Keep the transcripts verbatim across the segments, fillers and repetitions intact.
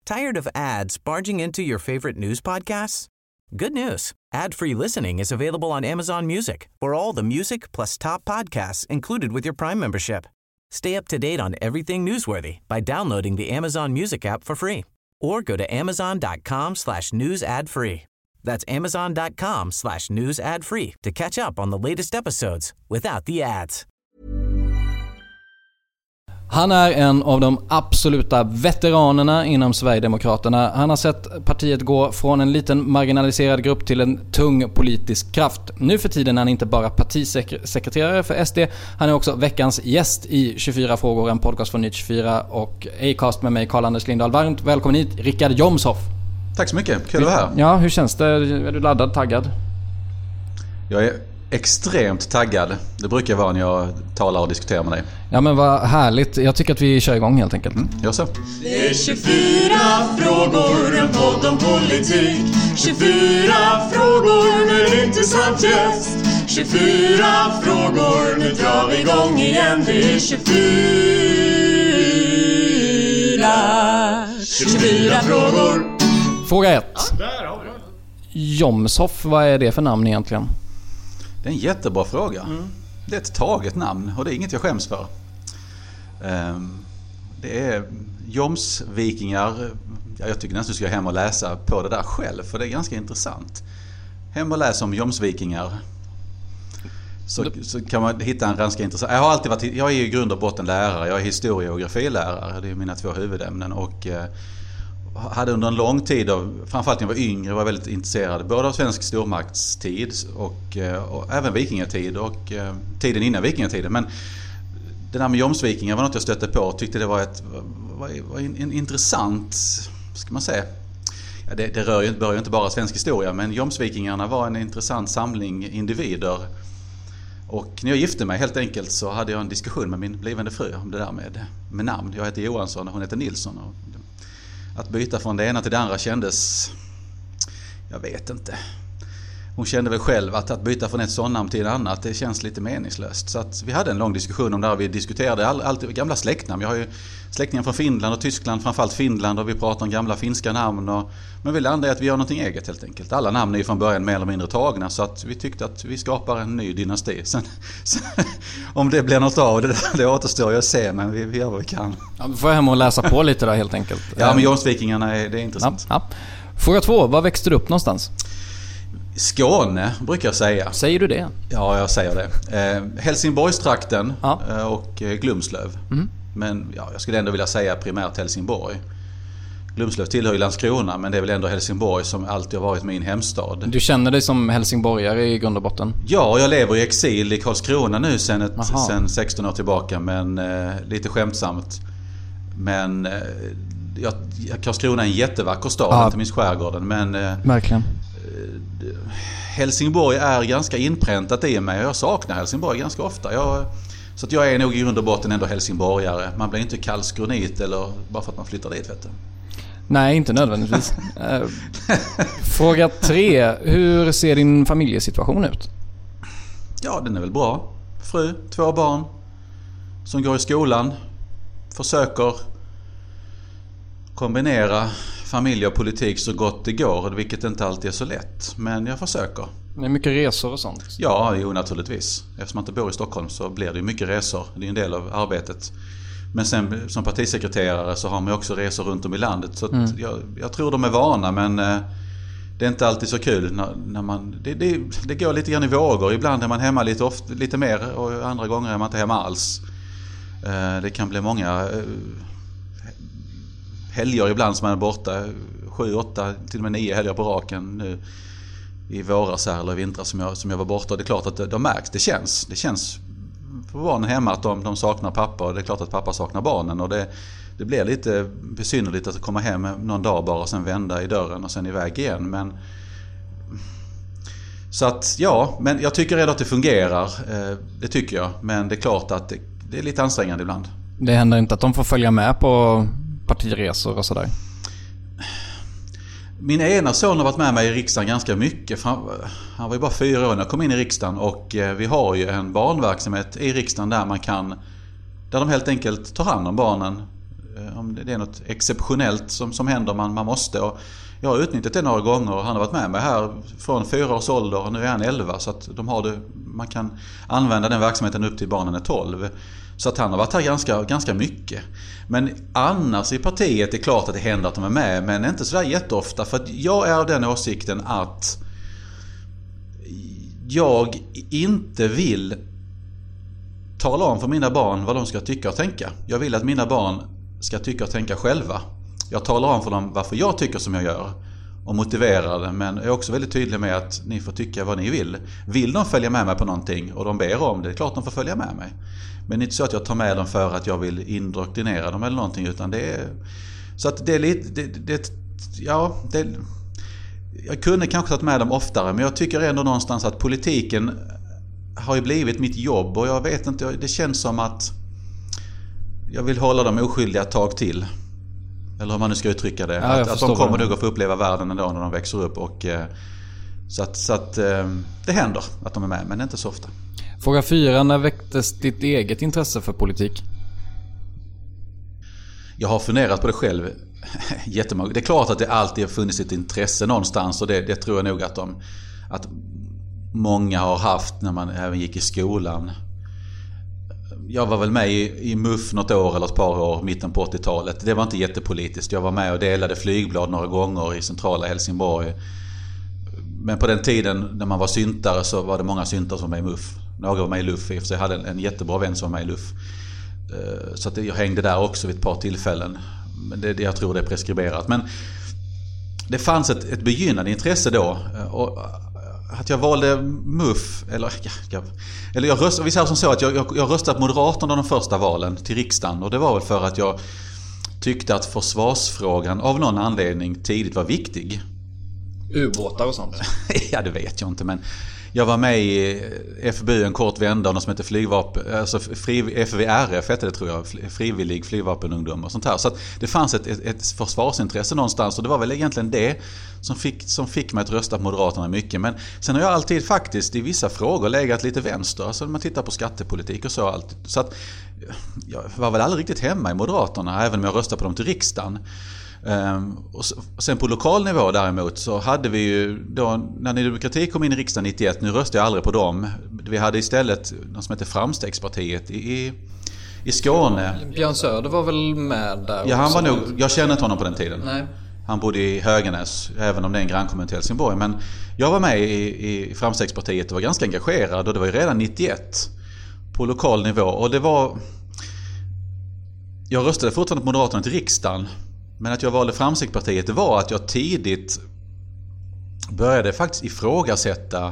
Tired of ads barging into your favorite news podcasts? Good news. Ad-free listening is available on Amazon Music for all the music plus top podcasts included with your Prime membership. Stay up to date on everything newsworthy by downloading the Amazon Music app for free or go to amazon.com slash news ad free. That's amazon.com slash news ad free to catch up on the latest episodes without the ads. Han är en av de absoluta veteranerna inom Sverigedemokraterna. Han har sett partiet gå från en liten marginaliserad grupp till en tung politisk kraft. Nu för tiden är han inte bara partisekreterare för S D, han är också veckans gäst i tjugofyra frågor, en podcast från Nytt tjugofyra och Acast med mig, Carl-Anders Lindahl. Varmt välkommen hit, Richard Jomshof. Tack så mycket, kul att vara här. Ja, hur känns det? Är du laddad, taggad? Jag är extremt taggad. Det brukar vara när jag talar och diskuterar med dig. Ja, men vad härligt. Jag tycker att vi kör igång helt enkelt. Mm, gör så. Det är tjugofyra frågor, en podd om politik. tjugofyra frågor med en intressant gäst. tjugofyra frågor, nu drar vi igång igen. Det är tjugofyra. tjugofyra frågor. Fråga ett. Jomshof, vad är det för namn egentligen? Det är en jättebra fråga. Mm. Det är ett taget namn och det är inget jag skäms för. Um, det är Jomsvikingar. Ja, jag tycker nästan du ska hem och läsa på det där själv, för det är ganska intressant. Hem och läsa om Jomsvikingar. Så, så kan man hitta en ganska intressant. Jag har alltid varit, jag är i grund och botten lärare. Jag är historie- och geografilärare. Det är mina två huvudämnen och eh, hade under en lång tid, och framförallt när jag var yngre, var väldigt intresserad både av svensk stormaktstid och, och även vikingatid och eh, tiden innan vikingatiden. Men det där med Jomsvikingar var något jag stötte på och tyckte det var ett var, var en, en intressant, ska man säga. Ja, det, det rör ju, bör ju inte bara svensk historia, men Jomsvikingarna var en intressant samling individer. Och när jag gifte mig helt enkelt så hade jag en diskussion med min blivande fru om det där med, med namn. Jag heter Johansson och hon heter Nilsson. Och att byta från det ena till det andra kändes, jag vet inte. Hon kände väl själv att att byta från ett sånt namn till ett annat, det känns lite meningslöst. Så att vi hade en lång diskussion om det här. Vi diskuterade all, allt gamla släktnamn. Jag har ju släktingar från Finland och Tyskland, framförallt Finland, och vi pratar om gamla finska namn. Och, men vi landade att vi gör någonting eget helt enkelt. Alla namn är ju från början mer eller mindre tagna, så att vi tyckte att vi skapar en ny dynasti. Sen, sen, om det blir något av det, det återstår ju att se, men vi, vi gör vad vi kan. Ja, vi får hem och läsa på lite då helt enkelt. Ja, men Jomsvikingarna är, det är intressant. Ja, ja. Fråga två, var växte du upp någonstans? Skåne brukar jag säga. Säger du det? Ja, jag säger det. Eh, Helsingborgstrakten ja. eh, och eh, Glumslöv. Mm. Men ja, jag skulle ändå vilja säga primärt Helsingborg. Glumslöv tillhör ju Landskrona, men det är väl ändå Helsingborg som alltid har varit min hemstad. Du känner dig som helsingborgare i grund och botten? Ja, jag lever i exil i Karlskrona nu sen, ett, sen sexton år tillbaka, men eh, lite skämtsamt. Men eh, ja, Karlskrona är en jättevacker stad, ja. Inte minst skärgården. Men, eh, verkligen. Helsingborg är ganska inpräntat i mig och jag saknar Helsingborg ganska ofta. Jag, så att jag är nog i grund och botten ändå helsingborgare. Man blir inte karlskronit eller bara för att man flyttar dit, vet du. Nej, inte nödvändigtvis. Fråga tre. Hur ser din familjesituation ut? Ja, den är väl bra. Fru, två barn som går i skolan. Försöker kombinera familj och politik så gott det går, vilket inte alltid är så lätt. Men jag försöker. Det är mycket resor och sånt? Ja, jo, naturligtvis. Eftersom man inte bor i Stockholm så blir det mycket resor. Det är en del av arbetet. Men sen som partisekreterare så har man också resor runt om i landet. Så mm. jag, jag tror de är vana, men eh, det är inte alltid så kul. När, när man, det, det, det går lite grann i vågor. Ibland är man hemma lite, ofta, lite mer och andra gånger är man inte hemma alls. Eh, det kan bli många eh, helger ibland som man är borta. Sju, åtta, till och med nio helger på raken nu i våras här, eller i vintrar som jag, som jag var borta. Det är klart att det, de märks, det känns. Det känns för barnen hemma att de, de saknar pappa, och det är klart att pappa saknar barnen. Och det, det blir lite besynnerligt att komma hem någon dag bara och sen vända i dörren och sen iväg igen. Men så att ja, men jag tycker redan att det fungerar. Det tycker jag, men det är klart att det, det är lite ansträngande ibland. Det händer inte att de får följa med på partiresor och sådär? Min ena son har varit med mig i riksdagen ganska mycket. Han var ju bara fyra år när jag kom in i riksdagen, och vi har ju en barnverksamhet i riksdagen där man kan, där de helt enkelt tar hand om barnen Om det är något exceptionellt som, som händer man, man måste. Och jag har utnyttjat det några gånger och han har varit med mig här från fyra års ålder och nu är han elva. Så att de har det, man kan använda den verksamheten upp till barnen är tolv. Så att han har varit här ganska, ganska mycket. Men annars i partiet är det klart att det händer att de är med. Men inte så där jätteofta. För att jag är av den åsikten att jag inte vill tala om för mina barn vad de ska tycka och tänka. Jag vill att mina barn ska tycka och tänka själva. Jag talar om för dem varför jag tycker som jag gör och motiverar det, men jag är också väldigt tydlig med att ni får tycka vad ni vill. Vill de följa med mig på någonting och de ber om det, det är klart de får följa med mig. Men det är inte så att jag tar med dem för att jag vill indoktrinera dem eller någonting, utan det är så att det är lite det, det, ja, det, jag kunde kanske tagit med dem oftare, men jag tycker ändå någonstans att politiken har ju blivit mitt jobb och jag vet inte, det känns som att jag vill hålla dem oskyldiga ett tag till. Eller om man nu ska uttrycka det. Ja, att, att de kommer nog att få uppleva världen en dag när de växer upp. Och, så att, så att det händer att de är med, men inte så ofta. Fråga fyra. När väcktes ditt eget intresse för politik? Jag har funderat på det själv jättemånga. Det är klart att det alltid har funnits ett intresse någonstans. Och det, det tror jag nog att, de, att många har haft när man även gick i skolan. Jag var väl med i, i M U F något år eller ett par år mitten på åttiotalet. Det var inte jättepolitiskt. Jag var med och delade flygblad några gånger i centrala Helsingborg. Men på den tiden när man var syntare så var det många syntare som var med i M U F. Några var med i L U F, så jag hade en, en jättebra vän som var med i L U F. Så att jag hängde där också vid ett par tillfällen. Men det, jag tror det är preskriberat. Men det fanns ett, ett begynnande intresse då. Och att jag valde M U F eller, jag, eller jag röstade, vi säger som så att jag, jag, jag röstade på Moderaterna de första valen till riksdagen, och det var väl för att jag tyckte att försvarsfrågan av någon anledning tidigt var viktig. Ubåtar och sånt? Ja, det vet jag inte, men jag var med i F B U en kort vända, något som heter flygvapen, alltså fri, F V R F hette det tror jag, frivillig flygvapenungdom och sånt här. Så att det fanns ett, ett, ett försvarsintresse någonstans, och det var väl egentligen det som fick, som fick mig att rösta på Moderaterna mycket. Men sen har jag alltid faktiskt i vissa frågor legat lite vänster, alltså när man tittar på skattepolitik och så allt. Så att jag var väl aldrig riktigt hemma i Moderaterna, även om jag röstade på dem till riksdagen. Um, och sen på lokal nivå däremot så hade vi ju då, när Ny Demokrati kom in i riksdagen nittioett, nu röstade jag aldrig på dem. Vi hade istället något som heter Framstegspartiet i, i, i Skåne. Björn Söder var väl med där? Ja, han var nog, jag kände inte honom på den tiden. Nej. Han bodde i Höganäs, även om det är en grannkommun till Helsingborg. Men jag var med i, i Framstegspartiet och var ganska engagerad, och det var ju redan nittioett på lokal nivå. Och det var, jag röstade fortfarande på Moderaterna till riksdagen. Men att jag valde Framstegspartiet, det var att jag tidigt började faktiskt ifrågasätta.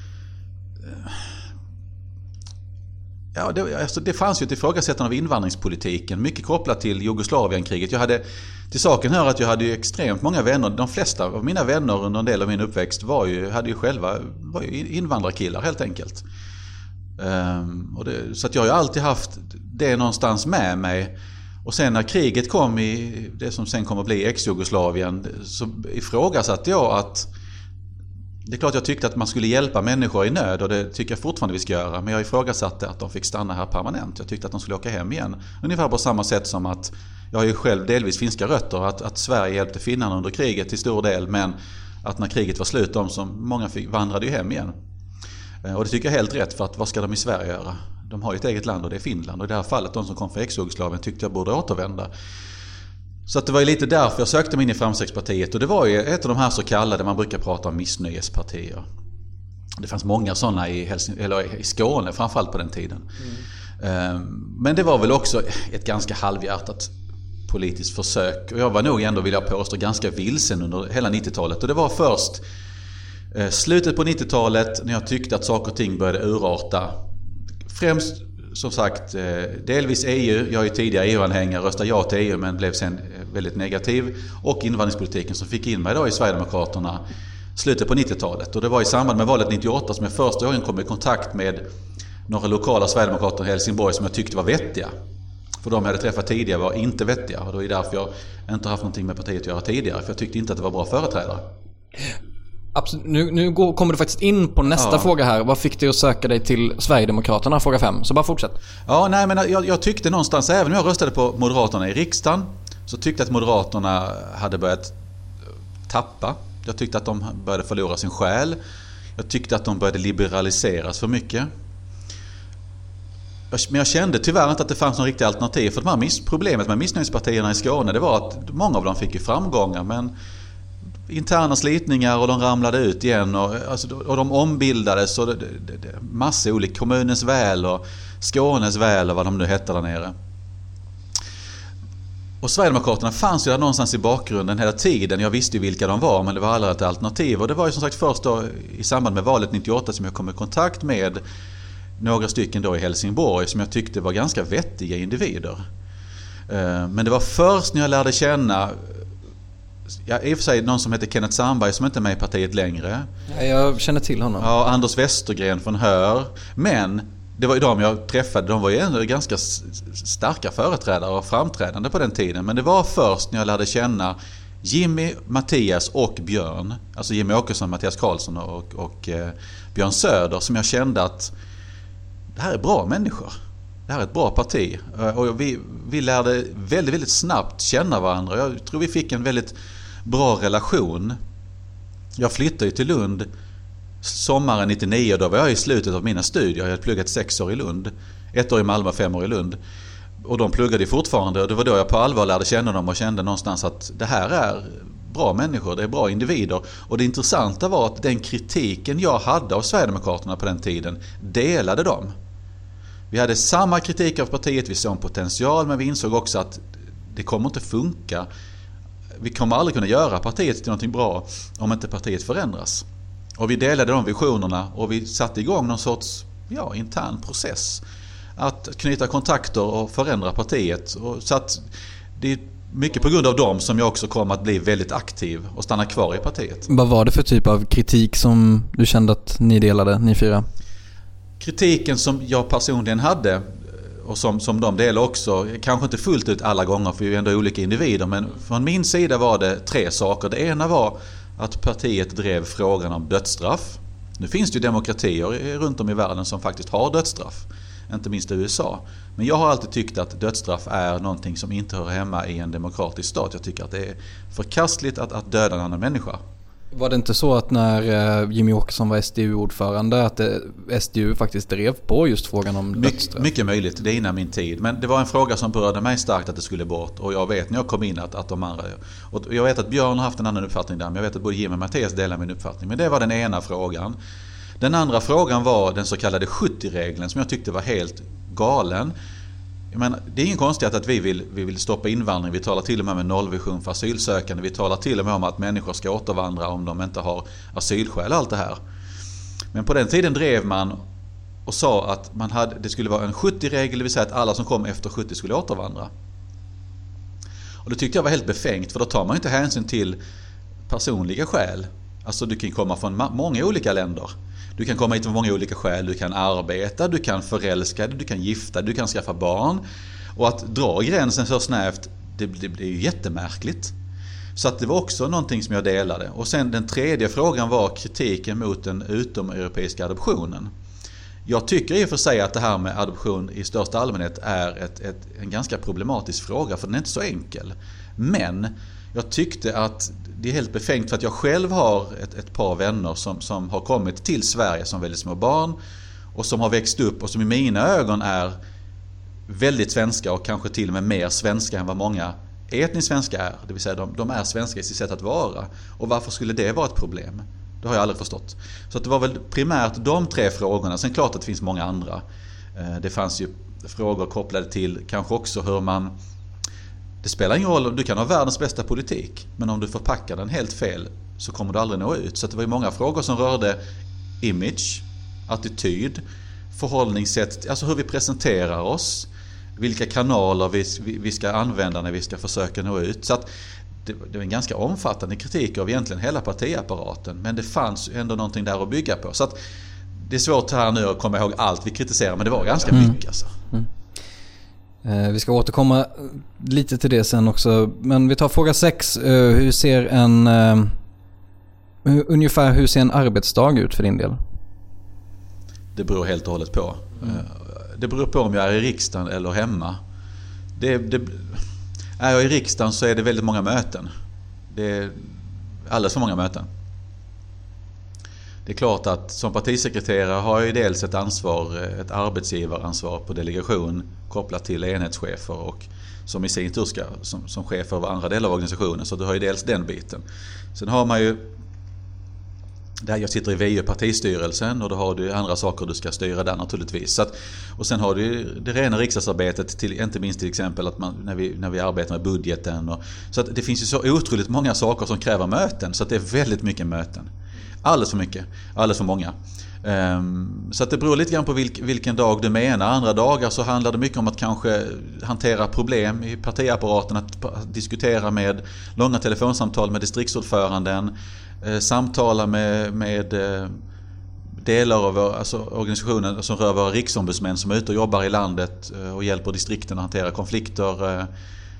Ja, det, alltså det fanns ju ett ifrågasättande av invandringspolitiken, mycket kopplat till Jugoslavienkriget. Jag hade, till saken hör att jag hade ju extremt många vänner. De flesta av mina vänner under en del av min uppväxt var ju, hade ju själva var ju invandrarkillar helt enkelt. Um, och det, så att jag har ju alltid haft det någonstans med mig. Och sen när kriget kom i det som sen kommer att bli ex-Jugoslavien, så ifrågasatte jag att det är klart jag tyckte att man skulle hjälpa människor i nöd, och det tycker jag fortfarande vi ska göra. Men jag ifrågasatte att de fick stanna här permanent. Jag tyckte att de skulle åka hem igen. Ungefär på samma sätt som att jag har ju själv delvis finska rötter. Att, att Sverige hjälpte finnarna under kriget till stor del, men att när kriget var slut, de som många fick, vandrade ju hem igen. Och det tycker jag är helt rätt, för att vad ska de i Sverige göra? De har ju ett eget land och det är Finland. Och i det här fallet, de som kom från ex-Jugoslavien tyckte jag borde återvända. Så att det var ju lite därför jag sökte mig in i Framstegspartiet. Och det var ju ett av de här så kallade, man brukar prata om missnöjespartier. Det fanns många sådana i, Helsing- eller i Skåne, framförallt på den tiden. Mm. Men det var väl också ett ganska halvhjärtat politiskt försök. Och jag var nog ändå, vill jag påstå, ganska vilsen under hela nittiotalet. Och det var först slutet på nittiotalet när jag tyckte att saker och ting började urarta. Främst som sagt delvis E U. Jag är ju tidigare E U-anhängare, röstade ja till E U men blev sen väldigt negativ. Och invandringspolitiken som fick in mig då i Sverigedemokraterna slutet på nittiotalet. Och det var i samband med valet nittioåtta som jag första gången kom i kontakt med några lokala Sverigedemokrater i Helsingborg som jag tyckte var vettiga. För de jag hade träffat tidigare var inte vettiga. Och det är därför jag inte haft någonting med partiet att göra tidigare. För jag tyckte inte att det var bra företrädare. Absolut. Nu, nu går, kommer du faktiskt in på nästa ja. fråga här. Vad fick dig att söka dig till Sverigedemokraterna? Fråga fem. Så bara fortsätt. Ja, nej, men jag, jag tyckte någonstans, även om jag röstade på Moderaterna i riksdagen, så tyckte jag att Moderaterna hade börjat tappa. Jag tyckte att de började förlora sin själ. Jag tyckte att de började liberaliseras för mycket. Men jag kände tyvärr inte att det fanns någon riktig alternativ. För de här miss- problemet med missnöjespartierna i Skåne, det var att många av dem fick ju framgångar, men interna slitningar och de ramlade ut igen och, alltså, och de ombildades och det, det, det, massa olika, kommunens väl och Skånes väl och vad de nu hette där nere. Och Sverigedemokraterna fanns ju där någonstans i bakgrunden hela tiden. Jag visste ju vilka de var, men det var aldrig ett alternativ. Och det var ju som sagt först då i samband med valet nittioåtta som jag kom i kontakt med några stycken då i Helsingborg som jag tyckte var ganska vettiga individer. Men det var först när jag lärde känna, ja, i och för sig någon som heter Kenneth Sandberg som inte är med i partiet längre. Ja, jag känner till honom. Ja, Anders Westergren från Hör. Men det var ju de jag träffade, de var ju ändå ganska starka företrädare och framträdande på den tiden. Men det var först när jag lärde känna Jimmy, Mattias och Björn, alltså Jimmy Åkesson, Mattias Karlsson och, och eh, Björn Söder, som jag kände att det här är bra människor. Det här är ett bra parti. Och vi, vi lärde väldigt, väldigt snabbt känna varandra. Jag tror vi fick en väldigt bra relation. Jag flyttade till Lund sommaren nittionio. Då var jag i slutet av mina studier. Jag hade pluggat sex år i Lund. Ett år i Malmö, fem år i Lund. Och de pluggade fortfarande. Och det var då jag på allvar lärde känna dem och kände någonstans att det här är bra människor. Det är bra individer. Och det intressanta var att den kritiken jag hade av Sverigedemokraterna på den tiden delade dem. Vi hade samma kritik av partiet, vi såg en potential, men vi insåg också att det kommer inte funka. Vi kommer aldrig kunna göra partiet till någonting bra om inte partiet förändras. Och vi delade de visionerna och vi satte igång någon sorts ja, intern process. Att knyta kontakter och förändra partiet. Och så att det är mycket på grund av dem som jag också kom att bli väldigt aktiv och stanna kvar i partiet. Vad var det för typ av kritik som du kände att ni delade, ni fyra? Kritiken som jag personligen hade och som, som de delade också, kanske inte fullt ut alla gånger för vi är ändå olika individer, men från min sida var det tre saker. Det ena var att partiet drev frågan om dödsstraff. Nu finns det ju demokratier runt om i världen som faktiskt har dödsstraff, inte minst i U S A. Men jag har alltid tyckt att dödsstraff är någonting som inte hör hemma i en demokratisk stat. Jag tycker att det är förkastligt att, att döda en annan människa. Var det inte så att när Jimmy Åkesson var S D U-ordförande att S D U faktiskt drev på just frågan om dödsstraff? My, mycket möjligt, det är innan min tid. Men det var en fråga som berörde mig starkt att det skulle bort. Och jag vet när jag kom in att, att de andra... Och jag vet att Björn har haft en annan uppfattning där. Men jag vet att både Jimmy och Mattias delar min uppfattning. Men det var den ena frågan. Den andra frågan var den så kallade sjuttio-regeln som jag tyckte var helt galen. Men det är ingen konstigt att vi vill, vi vill stoppa invandring. Vi talar till och med om en nollvision för asylsökande. Vi talar till och med om att människor ska återvandra om de inte har asylskäl och allt det här. Men på den tiden drev man och sa att man hade, det skulle vara en sjuttio-regel, det vill säga att alla som kom efter sjuttio skulle återvandra. Och det tyckte jag var helt befängt, för då tar man inte hänsyn till personliga skäl. Alltså du kan komma från många olika länder. Du kan komma hit med många olika skäl. Du kan arbeta, du kan förälska dig, du kan gifta, du kan skaffa barn. Och att dra gränsen så snävt, det, det blir ju jättemärkligt. Så att det var också någonting som jag delade. Och sen den tredje frågan var kritiken mot den utomeuropeiska adoptionen. Jag tycker i och för sig att det här med adoption i största allmänhet är ett, ett, en ganska problematisk fråga, för den är inte så enkel. Men jag tyckte att det är helt befängt, för att jag själv har ett, ett par vänner som, som har kommit till Sverige som väldigt små barn och som har växt upp och som i mina ögon är väldigt svenska och kanske till och med mer svenska än vad många etniskt svenska är. Det vill säga de, de är svenska i sitt sätt att vara. Och varför skulle det vara ett problem? Det har jag aldrig förstått. Så att det var väl primärt de tre frågorna. Sen klart att det finns många andra. Det fanns ju frågor kopplade till kanske också hur man... Det spelar ingen roll, du kan ha världens bästa politik, men om du förpackar den helt fel så kommer du aldrig nå ut. Så att det var ju många frågor som rörde image, attityd, förhållningssätt, alltså hur vi presenterar oss, vilka kanaler vi, vi ska använda när vi ska försöka nå ut. Så att det, det var en ganska omfattande kritik av egentligen hela partiapparaten, men det fanns ändå någonting där att bygga på. Så att det är svårt här nu att komma ihåg allt vi kritiserar, men det var ganska mm. mycket alltså. Mm. Vi ska återkomma lite till det sen också. Men vi tar fråga sex. Hur ser en Ungefär hur ser en arbetsdag ut för din del? Det beror helt och hållet på. Mm. Det beror på om jag är i riksdagen eller hemma. Det, det, är jag i riksdagen så är det väldigt många möten. Det är alldeles för många möten. Det är klart att som partisekreterare har jag ju dels ett ansvar, ett arbetsgivaransvar på delegation kopplat till enhetschefer och som i sin tur ska som, som chef över andra delar av organisationen. Så du har ju dels den biten. Sen har man ju, där jag sitter i V U-partistyrelsen och då har du andra saker du ska styra där naturligtvis. Så att, och sen har du det rena riksdagsarbetet, till, inte minst till exempel att man, när, vi, när vi arbetar med budgeten. Och, så att det finns ju så otroligt många saker som kräver möten, så att det är väldigt mycket möten. Alldeles för mycket, alldeles för många. Um, så att det beror lite grann på vilk, vilken dag du menar. Andra dagar så handlar det mycket om att kanske hantera problem i partiapparaten, att, att diskutera med långa telefonsamtal med distriktsordföranden, eh, samtala med, med eh, delar av alltså, organisationen som rör våra riksombudsmän som är ute och jobbar i landet eh, och hjälper distrikten att hantera konflikter. Eh,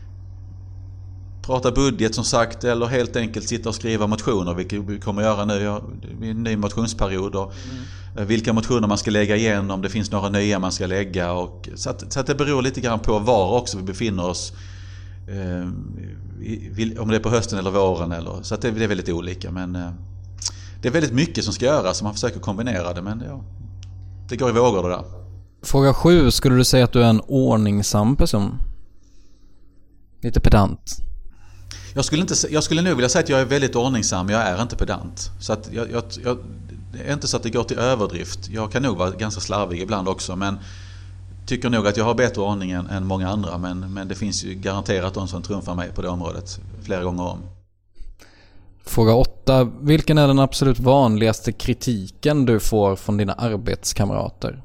prata budget som sagt, eller helt enkelt sitta och skriva motioner, vilket vi kommer att göra nu. Det är en ny motionsperiod och mm. vilka motioner man ska lägga igen, om det finns några nya man ska lägga. Och, så, att, så att det beror lite grann på var också vi befinner oss. Eh, om det är på hösten eller våren. Eller, så att det, det är väldigt olika. Men eh, det är väldigt mycket som ska göras så man försöker kombinera det. Men ja, det går i vågor det där. Fråga sju. Skulle du säga att du är en ordningsam person? Lite pedant. Jag skulle, inte, jag skulle nog vilja säga att jag är väldigt ordningsam, jag är inte pedant. Så att jag, jag, jag, det är inte så att det går till överdrift. Jag kan nog vara ganska slarvig ibland också, men tycker nog att jag har bättre ordning än, än många andra. Men, men det finns ju garanterat de som trumfar mig på det området flera gånger om. Fråga åtta. Vilken är den absolut vanligaste kritiken du får från dina arbetskamrater?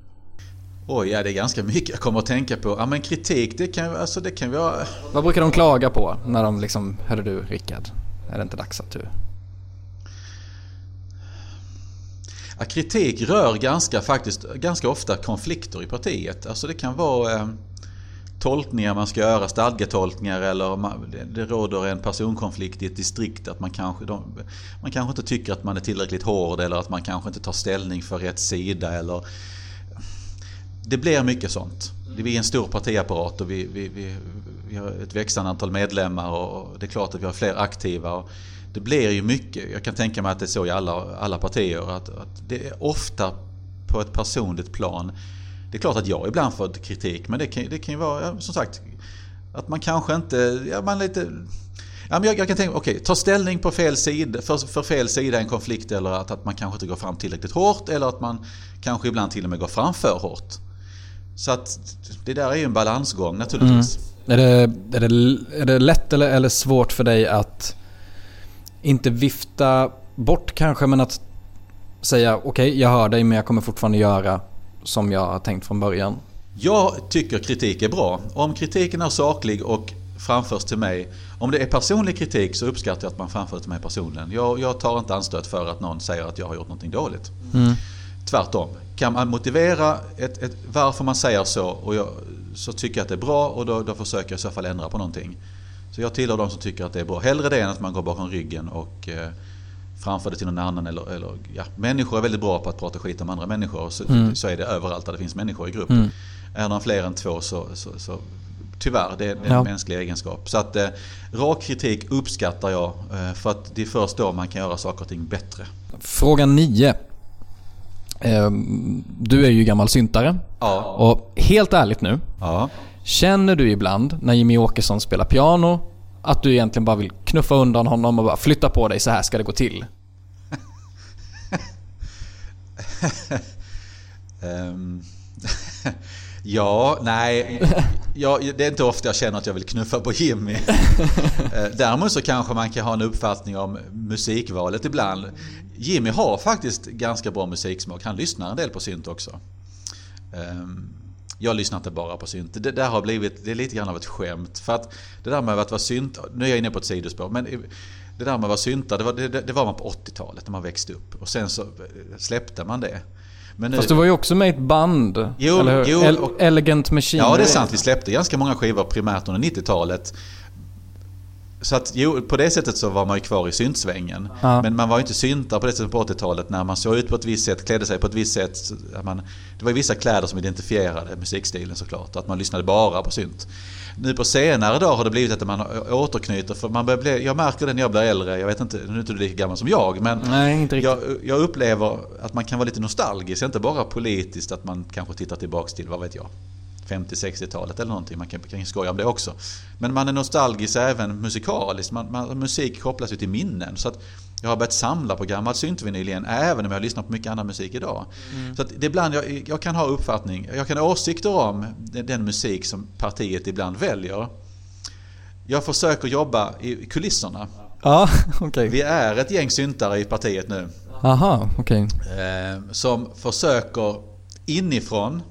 Oj, ja, det är ganska mycket jag kommer att tänka på. Ja, men kritik, det kan, alltså, det kan vara... Vad brukar de klaga på när de liksom, hörde du Rickard, är det inte dags att du... Ja, kritik rör ganska, faktiskt, ganska ofta konflikter i partiet. Alltså det kan vara eh, tolkningar man ska göra, stadgetolkningar, eller man, det, det råder en personkonflikt i ett distrikt, att man kanske, de, man kanske inte tycker att man är tillräckligt hård, eller att man kanske inte tar ställning för rätt sida, eller... Det blir mycket sånt. Vi är en stor partiapparat och vi, vi, vi, vi har ett växande antal medlemmar och det är klart att vi har fler aktiva. Och det blir ju mycket. Jag kan tänka mig att det är så i alla, alla partier. Att, att det är ofta på ett personligt plan. Det är klart att jag ibland får kritik, men det kan, det kan ju vara, ja, som sagt, att man kanske inte... Ja, man lite... Ja, men jag, jag kan tänka, okej, okay, ta ställning på fel sida, för, för fel sida i en konflikt, eller att, att man kanske inte går fram tillräckligt hårt, eller att man kanske ibland till och med går fram för hårt. Så att det där är ju en balansgång naturligtvis. Mm. Är, det, är, det, är det lätt eller, eller svårt för dig att inte vifta bort kanske, men att säga okej, okay, jag hör dig, men jag kommer fortfarande göra som jag har tänkt från början? Jag tycker kritik är bra. Om kritiken är saklig och framförs till mig, om det är personlig kritik, så uppskattar jag att man framför det till mig personligen. Jag, jag tar inte anstöt för att någon säger att jag har gjort någonting dåligt. Mm. Tvärtom. Kan man motivera ett, ett, varför man säger så, och jag, så tycker jag att det är bra, och då, då försöker jag i så fall ändra på någonting. Så jag tillhör de som tycker att det är bra. Hellre det än att man går bakom ryggen och eh, framför det till någon annan. Eller, eller, ja, människor är väldigt bra på att prata skit om andra människor. Så, mm. så är det överallt där det finns människor i grupp. Mm. Är det fler än två så, så, så tyvärr, det är en ja. mänsklig egenskap. Så att eh, rak kritik uppskattar jag, eh, för att det är först då man kan göra saker och ting bättre. Fråga nio. Du är ju gammal syntare. Ja. Och helt ärligt nu, ja. Känner du ibland när Jimmy Åkesson spelar piano att du egentligen bara vill knuffa undan honom och bara flytta på dig, så här ska det gå till? um, ja, nej ja, det är inte ofta jag känner att jag vill knuffa på Jimmy. Däremot så kanske man kan ha en uppfattning om musikvalet ibland. Jimmy har faktiskt ganska bra musiksmak. Han lyssnar en del på synt också. Um, jag lyssnar inte bara på synt. Det där har blivit, det är lite grann av ett skämt. För att det där med att vara synt, nu är jag inne på ett sidospår, men det där med att vara synta, det var, det, det var man på åttiotalet när man växte upp. Och sen så släppte man det. Men nu, fast du var ju också med i ett band. Jo, eller jo, El- och, Elegant Machine. Ja, det är sant. Vi släppte ganska många skivor primärt under nittiotalet. Så att jo, på det sättet så var man ju kvar i syntsvängen. Ja. Men man var ju inte syntar på det sättet på åttiotalet när man såg ut på ett visst sätt, klädde sig på ett visst sätt. Man, det var ju vissa kläder som identifierade musikstilen såklart. Att man lyssnade bara på synt. Nu på senare dag har det blivit att man återknyter. För man börjar bli, jag märker det när jag blir äldre. Jag vet inte, nu är inte du lika gammal som jag. Men Nej, inte riktigt. jag, jag upplever att man kan vara lite nostalgisk. Inte bara politiskt att man kanske tittar tillbaka till, vad vet jag, femtio-sextiotalet eller någonting. Man kan, kan skoja om det också. Men man är nostalgisk även musikaliskt. Man, man, musik kopplas ju till minnen. Så att jag har börjat samla på gammal syntvinyl igen, även om jag lyssnar på mycket annan musik idag. Mm. Så att det ibland jag, jag kan ha uppfattning, jag kan ha åsikter om den, den musik som partiet ibland väljer. Jag försöker jobba i kulisserna. Ja, okej. Okay. Vi är ett gäng syntare i partiet nu. Aha, okej. Okay. Eh, som försöker inifrån.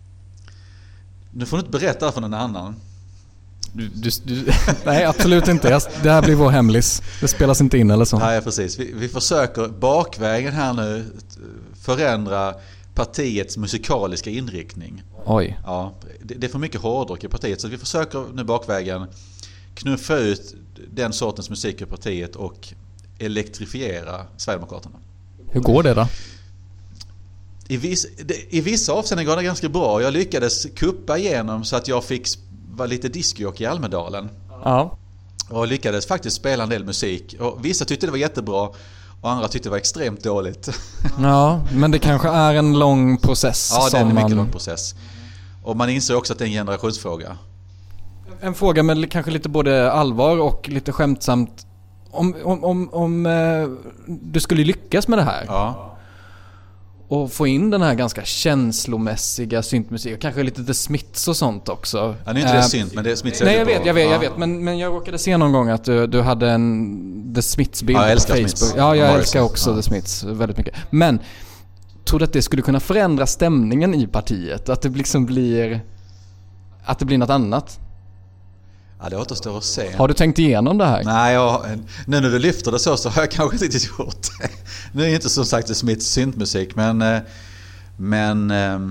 Nu får du inte berätta för någon annan. Du, du, du, nej, absolut inte. Det här blir vår hemlis. Det spelas inte in eller så. Nej, precis. Vi, vi försöker bakvägen här nu förändra partiets musikaliska inriktning. Oj. Ja, det, det är för mycket hårdrock i partiet. Så vi försöker nu bakvägen knuffa ut den sortens musik i partiet och elektrifiera Sverigedemokraterna. Hur går det då? I, viss, det, I vissa avseenden går det ganska bra. Jag lyckades kuppa igenom så att jag fick vara lite discjock i Almedalen. Ja. Och lyckades faktiskt spela en del musik. Och vissa tyckte det var jättebra och andra tyckte det var extremt dåligt. Ja, men det kanske är en lång process. Ja, det är en mycket man... lång process. Och man inser också att det är en generationsfråga. En fråga med kanske lite både allvar och lite skämtsamt. Om, om, om, om eh, du skulle lyckas med det här. Ja. Och få in den här ganska känslomässiga syntmusik. Kanske lite The Smiths och sånt också. Ja, det är inte uh, det synt, men det är Smiths. Nej, jag vet, jag vet, jag vet. Men, men jag råkade se någon gång att du, du hade en The Smiths-bild ja, på Facebook. Smiths. Ja, jag Morrison. älskar också ja. The Smiths väldigt mycket. Men tror du att det skulle kunna förändra stämningen i partiet? Att det liksom blir... Att det blir något annat? Ja, det återstår att se. Har du tänkt igenom det här? Nej, jag, nu när du lyfter det så så har jag kanske inte riktigt gjort det. Nu är det inte som sagt Smiths syntmusik, men men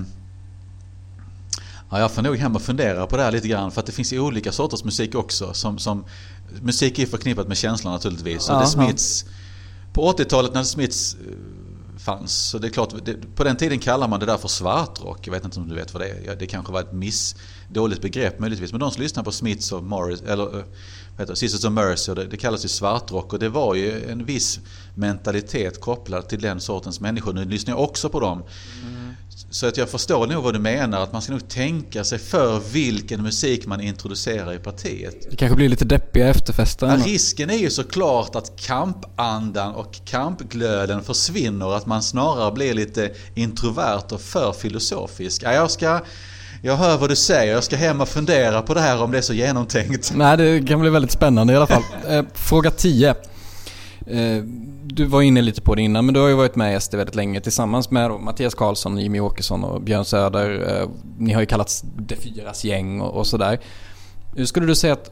ja, jag får nog hem och fundera på det här lite grann, för att det finns ju olika sorters musik också som, som musik är förknippat med känslor naturligtvis. Och ja, det Smiths, på åttiotalet när det Smiths fanns, så det är klart, det, på den tiden kallar man det där för svartrock. Jag vet inte om du vet vad det är. Det kanske var ett miss, dåligt begrepp möjligtvis, men de som lyssnar på Smiths och Morris eller vad heter det, Sisters of Mercy, det, det kallas ju svartrock, och det var ju en viss mentalitet kopplad till den sortens människor. Nu lyssnar jag också på dem. Mm. Så att jag förstår nog vad du menar, att man ska nog tänka sig för vilken musik man introducerar i partiet. Det kanske blir lite deppiga efterfester. Ja, risken är ju såklart att kampandan och kampglöden försvinner, att man snarare blir lite introvert och för filosofisk. Ja, jag ska... Jag hör vad du säger. Jag ska hem och fundera på det här, om det är så genomtänkt. Nej, det kan bli väldigt spännande i alla fall. Fråga tio. Du var inne lite på det innan, men du har ju varit med i S D väldigt länge tillsammans med Mattias Karlsson, Jimmy Åkesson och Björn Söder. Ni har ju kallats Det Fyras gäng och, och sådär. Hur skulle du säga att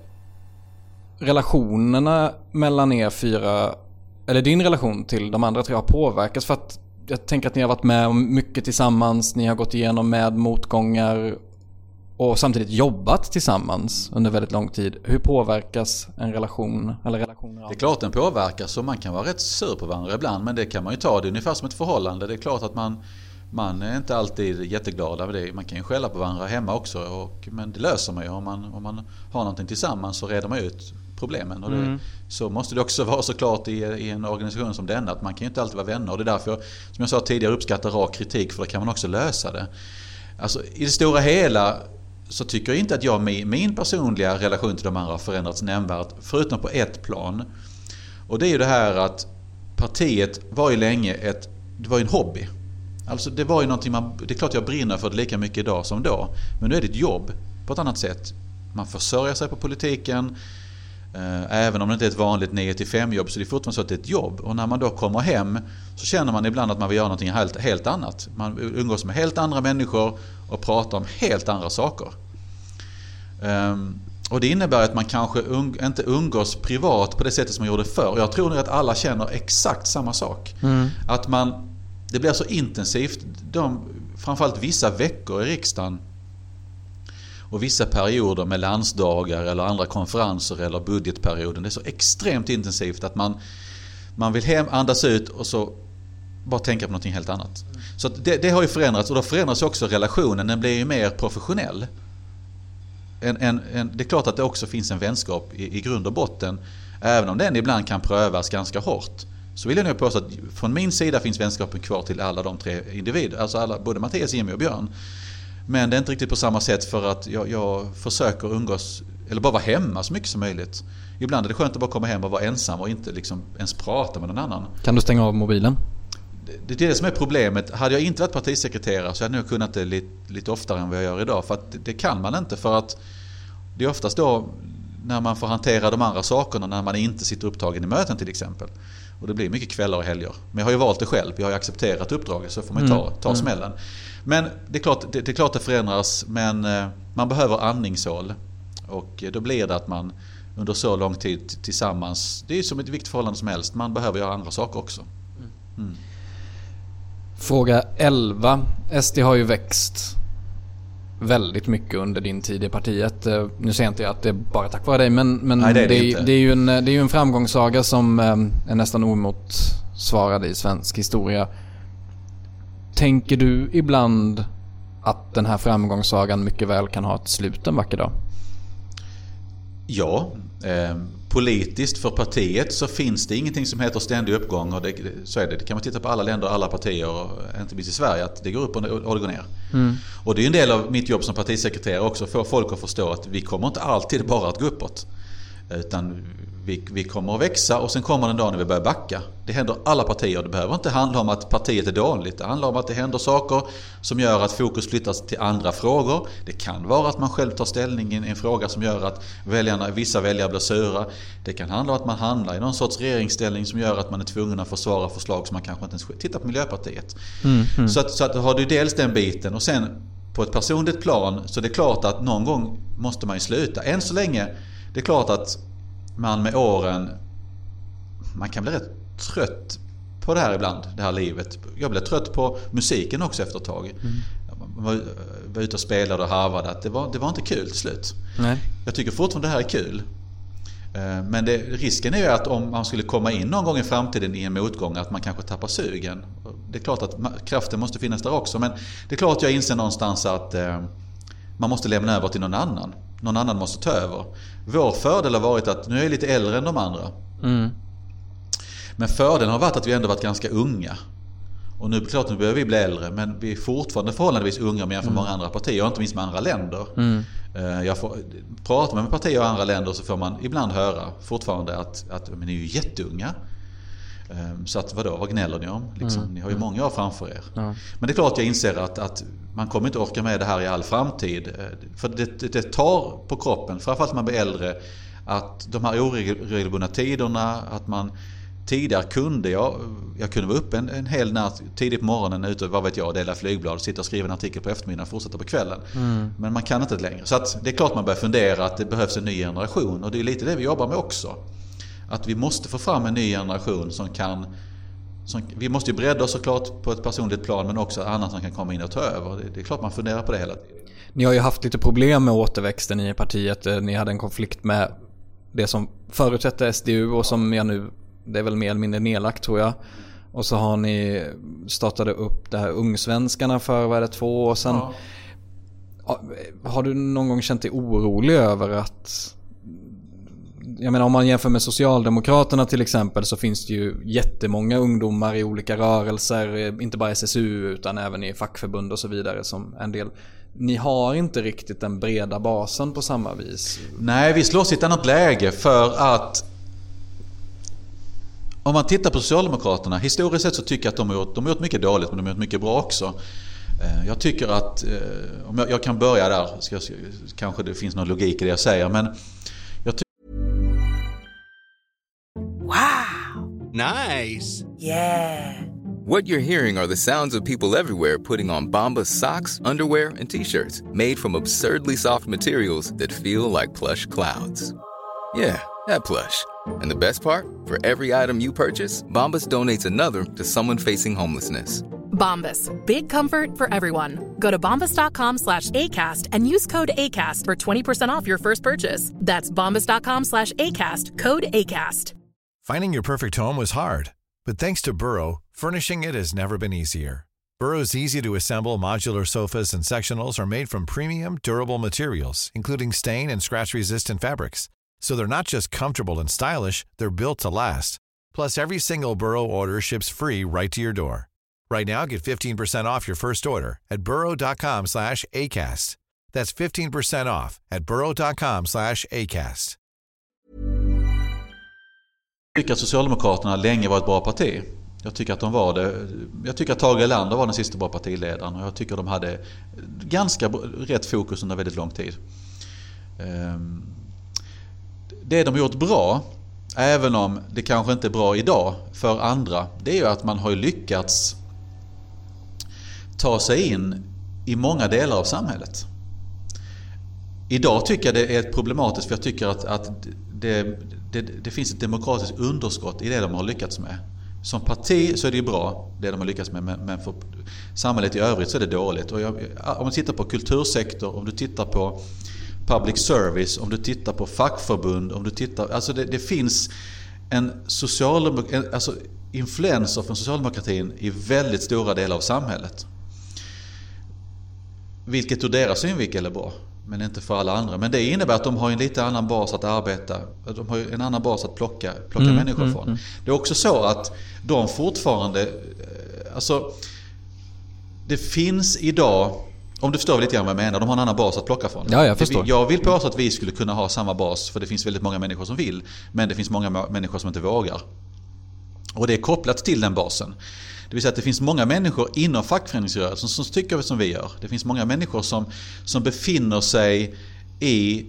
relationerna mellan er fyra, eller din relation till de andra tre, har påverkats? För att jag tänker att ni har varit med om mycket tillsammans, ni har gått igenom med motgångar och samtidigt jobbat tillsammans under väldigt lång tid. Hur påverkas en relation eller relationer? Det är klart den påverkas, och man kan vara rätt sur på varandra ibland, men det kan man ju ta. Det ungefär som ett förhållande. Det är klart att man, man är inte alltid jätteglad över det. Man kan ju skälla på varandra hemma också, och, men det löser man ju. Om man, om man har någonting tillsammans så reder man ut problemen. Och det, mm. så måste det också vara såklart i, i en organisation som denna, att man kan ju inte alltid vara vänner. Och det är därför jag, som jag sa tidigare, uppskattar rak kritik, för då kan man också lösa det. Alltså, i det stora hela så tycker jag inte att jag med min personliga relation till de andra har förändrats nämnvärt, förutom på ett plan. Och det är ju det här att partiet var ju länge ett, det var ju en hobby. Alltså det var ju någonting man, det är klart jag brinner för det lika mycket idag som då, men nu är det ett jobb på ett annat sätt. Man försörjer sig på politiken, även om det inte är ett vanligt nio till fem jobb, så det är fortfarande så att det är ett jobb. Och när man då kommer hem så känner man ibland att man vill göra någonting helt, helt annat. Man umgås med helt andra människor och pratar om helt andra saker. Um, och det innebär att man kanske um, inte umgås privat på det sättet som man gjorde förr. Jag tror nog att alla känner exakt samma sak. Mm. Att man, det blir så intensivt, de, framförallt vissa veckor i riksdagen. Och vissa perioder med landsdagar eller andra konferenser eller budgetperioden, det är så extremt intensivt att man, man vill hem, andas ut och så bara tänka på någonting helt annat. Så att det, det har ju förändrats, och då förändras också relationen, den blir ju mer professionell. En, en, en, det är klart att det också finns en vänskap i, i grund och botten, även om den ibland kan prövas ganska hårt. Så vill jag nog påstå att från min sida finns vänskapen kvar till alla de tre individer, alltså alla, både Mattias, Jimmy och Björn. Men det är inte riktigt på samma sätt, för att jag, jag försöker umgås, eller bara vara hemma så mycket som möjligt. Ibland är det skönt att bara komma hem och vara ensam och inte liksom ens prata med någon annan. Kan du stänga av mobilen? Det, det är det som är problemet. Hade jag inte varit partisekreterare så hade jag kunnat det lite, lite oftare än vad jag gör idag. För att det, det kan man inte, för att det är oftast då när man får hantera de andra sakerna, när man inte sitter upptagen i möten till exempel. Och det blir mycket kvällar och helger. Men jag har ju valt det själv. Jag har ju accepterat uppdraget, så får man ta, ta smällen. Men det är klart det, det är klart det förändras, men man behöver andningshål. Och då blir det att man under så lång tid tillsammans, det är som ett viktigt förhållande som helst. Man behöver göra andra saker också. Mm. Fråga elva. S D har ju växt väldigt mycket under din tid i partiet. Nu säger jag inte att det är bara tack vare dig, men, men Nej, det, är det, det, är, det, är ju en, det är ju en framgångssaga som är nästan omotsvarad i svensk historia. Tänker du ibland att den här framgångssagan mycket väl kan ha ett slut en vacker dag? Ja, eh, politiskt för partiet så finns det ingenting som heter ständig uppgång, och det, så är det. Det kan man titta på alla länder och alla partier, och inte minst i Sverige, att det går upp och det går ner. Mm. Och det är en del av mitt jobb som partisekreterare också, för folk att förstå att vi kommer inte alltid bara att gå uppåt, utan vi, vi kommer att växa, och sen kommer den dag när vi börjar backa. Det händer alla partier. Det behöver inte handla om att partiet är dåligt. Det handlar om att det händer saker som gör att fokus flyttas till andra frågor. Det kan vara att man själv tar ställning i en fråga som gör att väljarna, vissa väljare blir sura. Det kan handla om att man handlar i någon sorts regeringsställning som gör att man är tvungen att försvara förslag som man kanske inte ens... Titta på Miljöpartiet. Mm, mm. Så, att, så att har du dels den biten, och sen på ett personligt plan, så det är klart att någon gång måste man ju sluta. Än så länge, det är klart att man med åren, man kan bli rätt trött på det här ibland, det här livet. Jag blev trött på musiken också efter ett tag. Mm. Jag var, var ute och spelade och harvade, att det var, det var inte kul till slut. Nej. Jag tycker fortfarande det här är kul. Men det, risken är ju att om man skulle komma in någon gång i framtiden i en motgång, att man kanske tappar sugen. Det är klart att kraften måste finnas där också, men det är klart att jag inser någonstans att man måste lämna över till någon annan. Någon annan måste ta över. Vår fördel har varit att nu är jag lite äldre än de andra. Mm. Men fördelen har varit att vi ändå varit ganska unga. Och nu, klart, nu behöver vi bli äldre, men vi är fortfarande förhållandevis unga med mm. många andra partier, och inte minst med andra länder. Mm. Jag får, pratar man med partier och andra länder så får man ibland höra fortfarande att, att men ni är ju jätteunga. Så att vadå, vad gnäller ni om? Liksom, mm. Ni har ju många år framför er. Mm. Men det är klart jag inser att, att man kommer inte orka med det här i all framtid. För det, det, det tar på kroppen, framförallt när man blir äldre, att de här oregelbundna tiderna, att man tidigare kunde jag, jag kunde vara uppe en, en hel natt tidigt på morgonen ute, vad vet jag, dela flygblad, sitta och skriva en artikel på eftermiddagen och fortsätta på kvällen. Mm. Men man kan inte längre. Så att det är klart man börjar fundera att det behövs en ny generation, och det är lite det vi jobbar med också. Att vi måste få fram en ny generation som kan, som, vi måste ju bredda oss såklart på ett personligt plan, men också annat som kan komma in och ta över. Det, det är klart man funderar på det hela tiden. Ni har ju haft lite problem med återväxten i partiet. Ni hade en konflikt med det som förutsätter S D U och som jag nu, det är väl mer eller mindre nedlagt tror jag. Och så har ni startade upp det här Ungsvenskarna för vad är det, två år sedan. Ja. Har du någon gång känt dig orolig över att, jag menar om man jämför med Socialdemokraterna till exempel, så finns det ju jättemånga ungdomar i olika rörelser, inte bara S S U utan även i fackförbund och så vidare som en del. Ni har inte riktigt den breda basen på samma vis. Nej, vi slås i ett annat läge, för att om man tittar på Socialdemokraterna, historiskt sett så tycker jag att de har gjort, de har gjort mycket dåligt, men de har gjort mycket bra också. Jag tycker att, om jag, jag kan börja där, ska, kanske det finns någon logik i det jag säger, men jag tycker... Wow! Nice! Yeah! What you're hearing are the sounds of people everywhere putting on Bombas socks, underwear, and t-shirts made from absurdly soft materials that feel like plush clouds. Yeah, that plush. And the best part? For every item you purchase, Bombas donates another to someone facing homelessness. Bombas, big comfort for everyone. Go to bombas.com slash ACAST and use code ACAST for twenty percent off your first purchase. That's bombas.com slash ACAST, code ACAST. Finding your perfect home was hard, but thanks to Burrow, furnishing it has never been easier. Burrow's easy-to-assemble modular sofas and sectionals are made from premium, durable materials, including stain and scratch-resistant fabrics. So they're not just comfortable and stylish, they're built to last. Plus, every single Burrow order ships free right to your door. Right now, get fifteen percent off your first order at burrow.com slash ACAST. That's fifteen percent off at burrow.com slash ACAST. Jag tycker att Socialdemokraterna länge var ett bra parti. Jag tycker att de var det. Jag tycker att Tage Erlander var den sista bra partiledaren. Och jag tycker att de hade ganska rätt fokus under väldigt lång tid. Det de gjort bra, även om det kanske inte är bra idag för andra, det är ju att man har lyckats ta sig in i många delar av samhället. Idag tycker jag det är problematiskt, för jag tycker att, att det, det, det finns ett demokratiskt underskott i det de har lyckats med. Som parti så är det ju bra det de har lyckats med, men, men för samhället i övrigt så är det dåligt. Och jag, om man tittar på kultursektor, om du tittar på public service, om du tittar på fackförbund, om du tittar, alltså det, det finns en social, alltså influenser från socialdemokratin i väldigt stora delar av samhället. Vilket ur deras synvinkel är bra, men inte för alla andra. Men det innebär att de har en lite annan bas att arbeta. De har en annan bas att plocka, plocka mm, människor mm, från. Mm. Det är också så att de fortfarande, alltså det finns idag, om du förstår lite grann vad jag menar, de har en annan bas att plocka från. Ja, jag förstår. Jag vill påstå att vi skulle kunna ha samma bas, för det finns väldigt många människor som vill, men det finns många människor som inte vågar. Och det är kopplat till den basen. Det vill säga att det finns många människor inom fackföreningsrörelsen som tycker som vi gör. Det finns många människor som, som befinner sig i,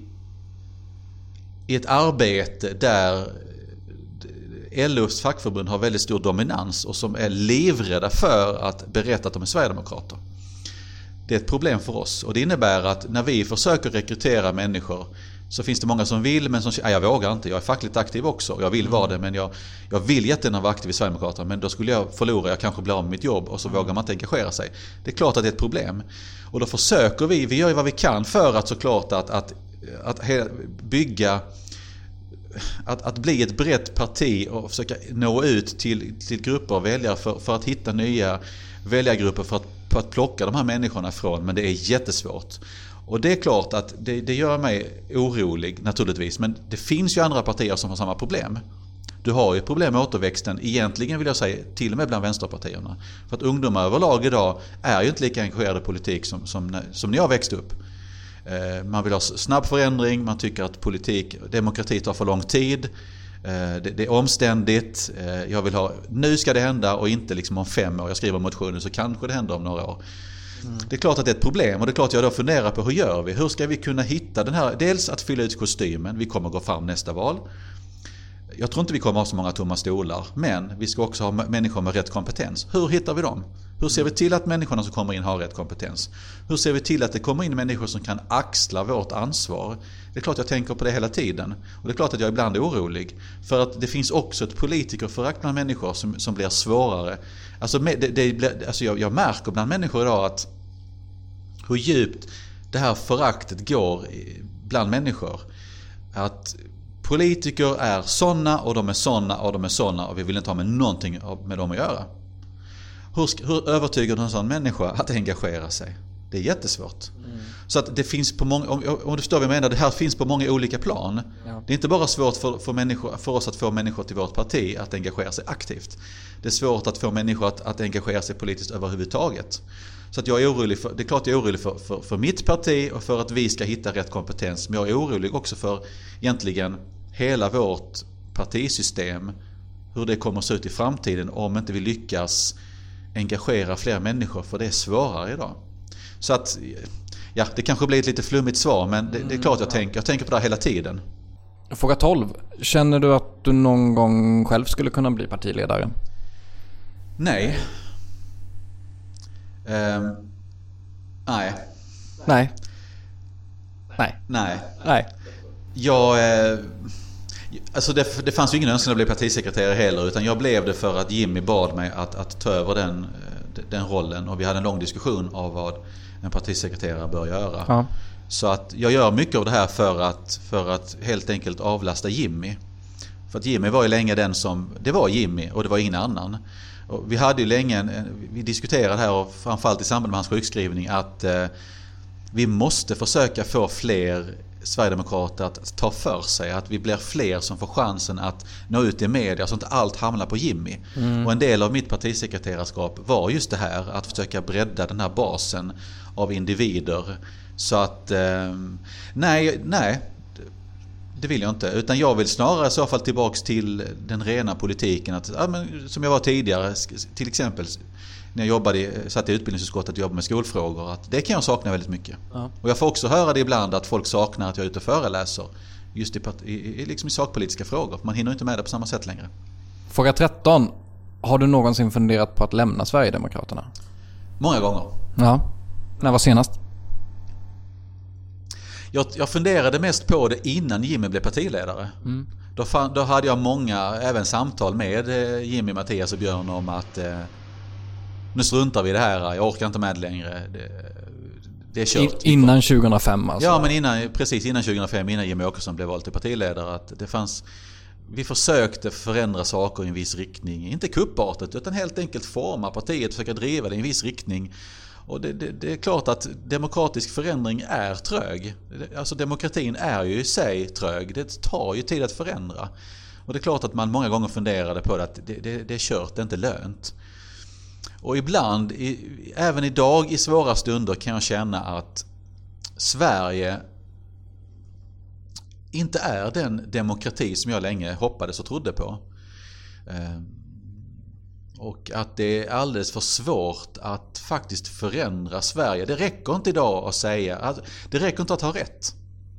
i ett arbete där L O:s fackförbund har väldigt stor dominans och som är livrädda för att berätta att de är sverigedemokrater. Det är ett problem för oss, och det innebär att när vi försöker rekrytera människor så finns det många som vill, men som säger, jag vågar inte, jag är fackligt aktiv också, jag vill vara det, men jag, jag vill jättegärna vara aktiv i Sverigedemokraterna, men då skulle jag förlora, jag kanske blir av med mitt jobb, och så mm. vågar man inte engagera sig. Det är klart att det är ett problem, och då försöker vi, vi gör ju vad vi kan för att såklart att, att, att bygga, att, att bli ett brett parti och försöka nå ut till, till grupper av väljare för, för att hitta nya väljargrupper för att, för att plocka de här människorna från, men det är jättesvårt. Och det är klart att det, det gör mig orolig naturligtvis, men det finns ju andra partier som har samma problem. Du har ju problem med återväxten, egentligen vill jag säga till och med bland vänsterpartierna. För att ungdomar överlag idag är ju inte lika engagerade i politik som, som, som när jag växte upp. Eh, man vill ha snabb förändring, man tycker att politik, demokrati tar för lång tid. Eh, det, det är omständigt, eh, jag vill ha, nu ska det hända och inte liksom om fem år, jag skriver motionen så kanske det händer om några år. Mm. Det är klart att det är ett problem, och det är klart att jag då funderar på hur gör vi? Hur ska vi kunna hitta den här, dels att fylla ut kostymen, vi kommer gå fram nästa val. Jag tror inte vi kommer ha så många tomma stolar, men vi ska också ha människor med rätt kompetens. Hur hittar vi dem? Hur ser vi till att människorna som kommer in har rätt kompetens? Hur ser vi till att det kommer in människor som kan axla vårt ansvar? Det är klart jag tänker på det hela tiden. Och det är klart att jag ibland är orolig. För att det finns också ett politikerförakt bland människor som, som blir svårare. Alltså, det, det, alltså jag, jag märker bland människor idag att hur djupt det här föraktet går bland människor. Att politiker är såna och de är såna och de är såna och vi vill inte ha med någonting med dem att göra. Hur, hur övertygar du en sån människa att engagera sig? Det är jättesvårt. Mm. Så att det finns på många, om, om du förstår vad jag menar, det här finns på många olika plan. Ja. Det är inte bara svårt för, för, människor, för oss att få människor till vårt parti att engagera sig aktivt. Det är svårt att få människor att, att engagera sig politiskt överhuvudtaget. Så att jag är orolig för, det är klart jag är orolig för, för, för mitt parti och för att vi ska hitta rätt kompetens. Men jag är orolig också för egentligen hela vårt partisystem, hur det kommer att se ut i framtiden om inte vi lyckas engagera fler människor, för det är svårare idag. Så att, ja, det kanske blir ett lite flummigt svar, men det, det är klart jag tänker, jag tänker på det här hela tiden. Fråga tolv. Känner du att du någon gång själv skulle kunna bli partiledare? Nej. Um, nej. Nej. Nej. Nej. Nej. Jag... Eh, alltså det, det fanns ju ingen önskan att bli partisekreterare heller, utan jag blev det för att Jimmy bad mig att, att ta över den, den rollen och vi hade en lång diskussion av vad en partisekreterare bör göra. Ja. Så att jag gör mycket av det här för att, för att helt enkelt avlasta Jimmy. För att Jimmy var ju länge den som, det var Jimmy och det var ingen annan. Och vi hade ju länge, vi diskuterade här och framförallt i samband med hans sjukskrivning att eh, vi måste försöka få fler Sverigedemokrater att ta för sig, att vi blir fler som får chansen att nå ut i media så att inte allt hamnar på Jimmy. Mm. Och en del av mitt partisekreterarskap var just det här, att försöka bredda den här basen av individer. Så att eh, nej, nej det vill jag inte, utan jag vill snarare i så fall tillbaks till den rena politiken, att, ja, men, som jag var tidigare, till exempel när jag jobbade, satt i utbildningsutskottet och jobbade med skolfrågor, att det kan jag sakna väldigt mycket. Ja. Och jag får också höra det ibland att folk saknar att jag är ute och föreläser just i, i, liksom i sakpolitiska frågor. Man hinner inte med det på samma sätt längre. Fråga tretton. Har du någonsin funderat på att lämna Sverigedemokraterna? Många gånger. Ja. När var senast? Jag, jag funderade mest på det innan Jimmy blev partiledare. Mm. Då, fann, då hade jag många, även samtal med Jimmy, Mattias och Björn om att eh, nu struntar vi i det här, jag orkar inte med längre. Det, det är kört. In, innan tjugohundrafem alltså? Ja, men innan, precis innan tjugohundrafem, innan Jimmy Åkesson blev vald till partiledare. Att det fanns, vi försökte förändra saker i en viss riktning. Inte kuppartat, utan helt enkelt forma partiet, försöka driva det i en viss riktning. Och det, det, det är klart att demokratisk förändring är trög. Alltså demokratin är ju i sig trög. Det tar ju tid att förändra. Och det är klart att man många gånger funderade på det, att det, det, det är kört, det är inte lönt. Och ibland, i, även idag i svåra stunder, kan jag känna att Sverige inte är den demokrati som jag länge hoppades och trodde på. Och att det är alldeles för svårt att faktiskt förändra Sverige. Det räcker inte idag att säga, att det räcker inte att ha rätt.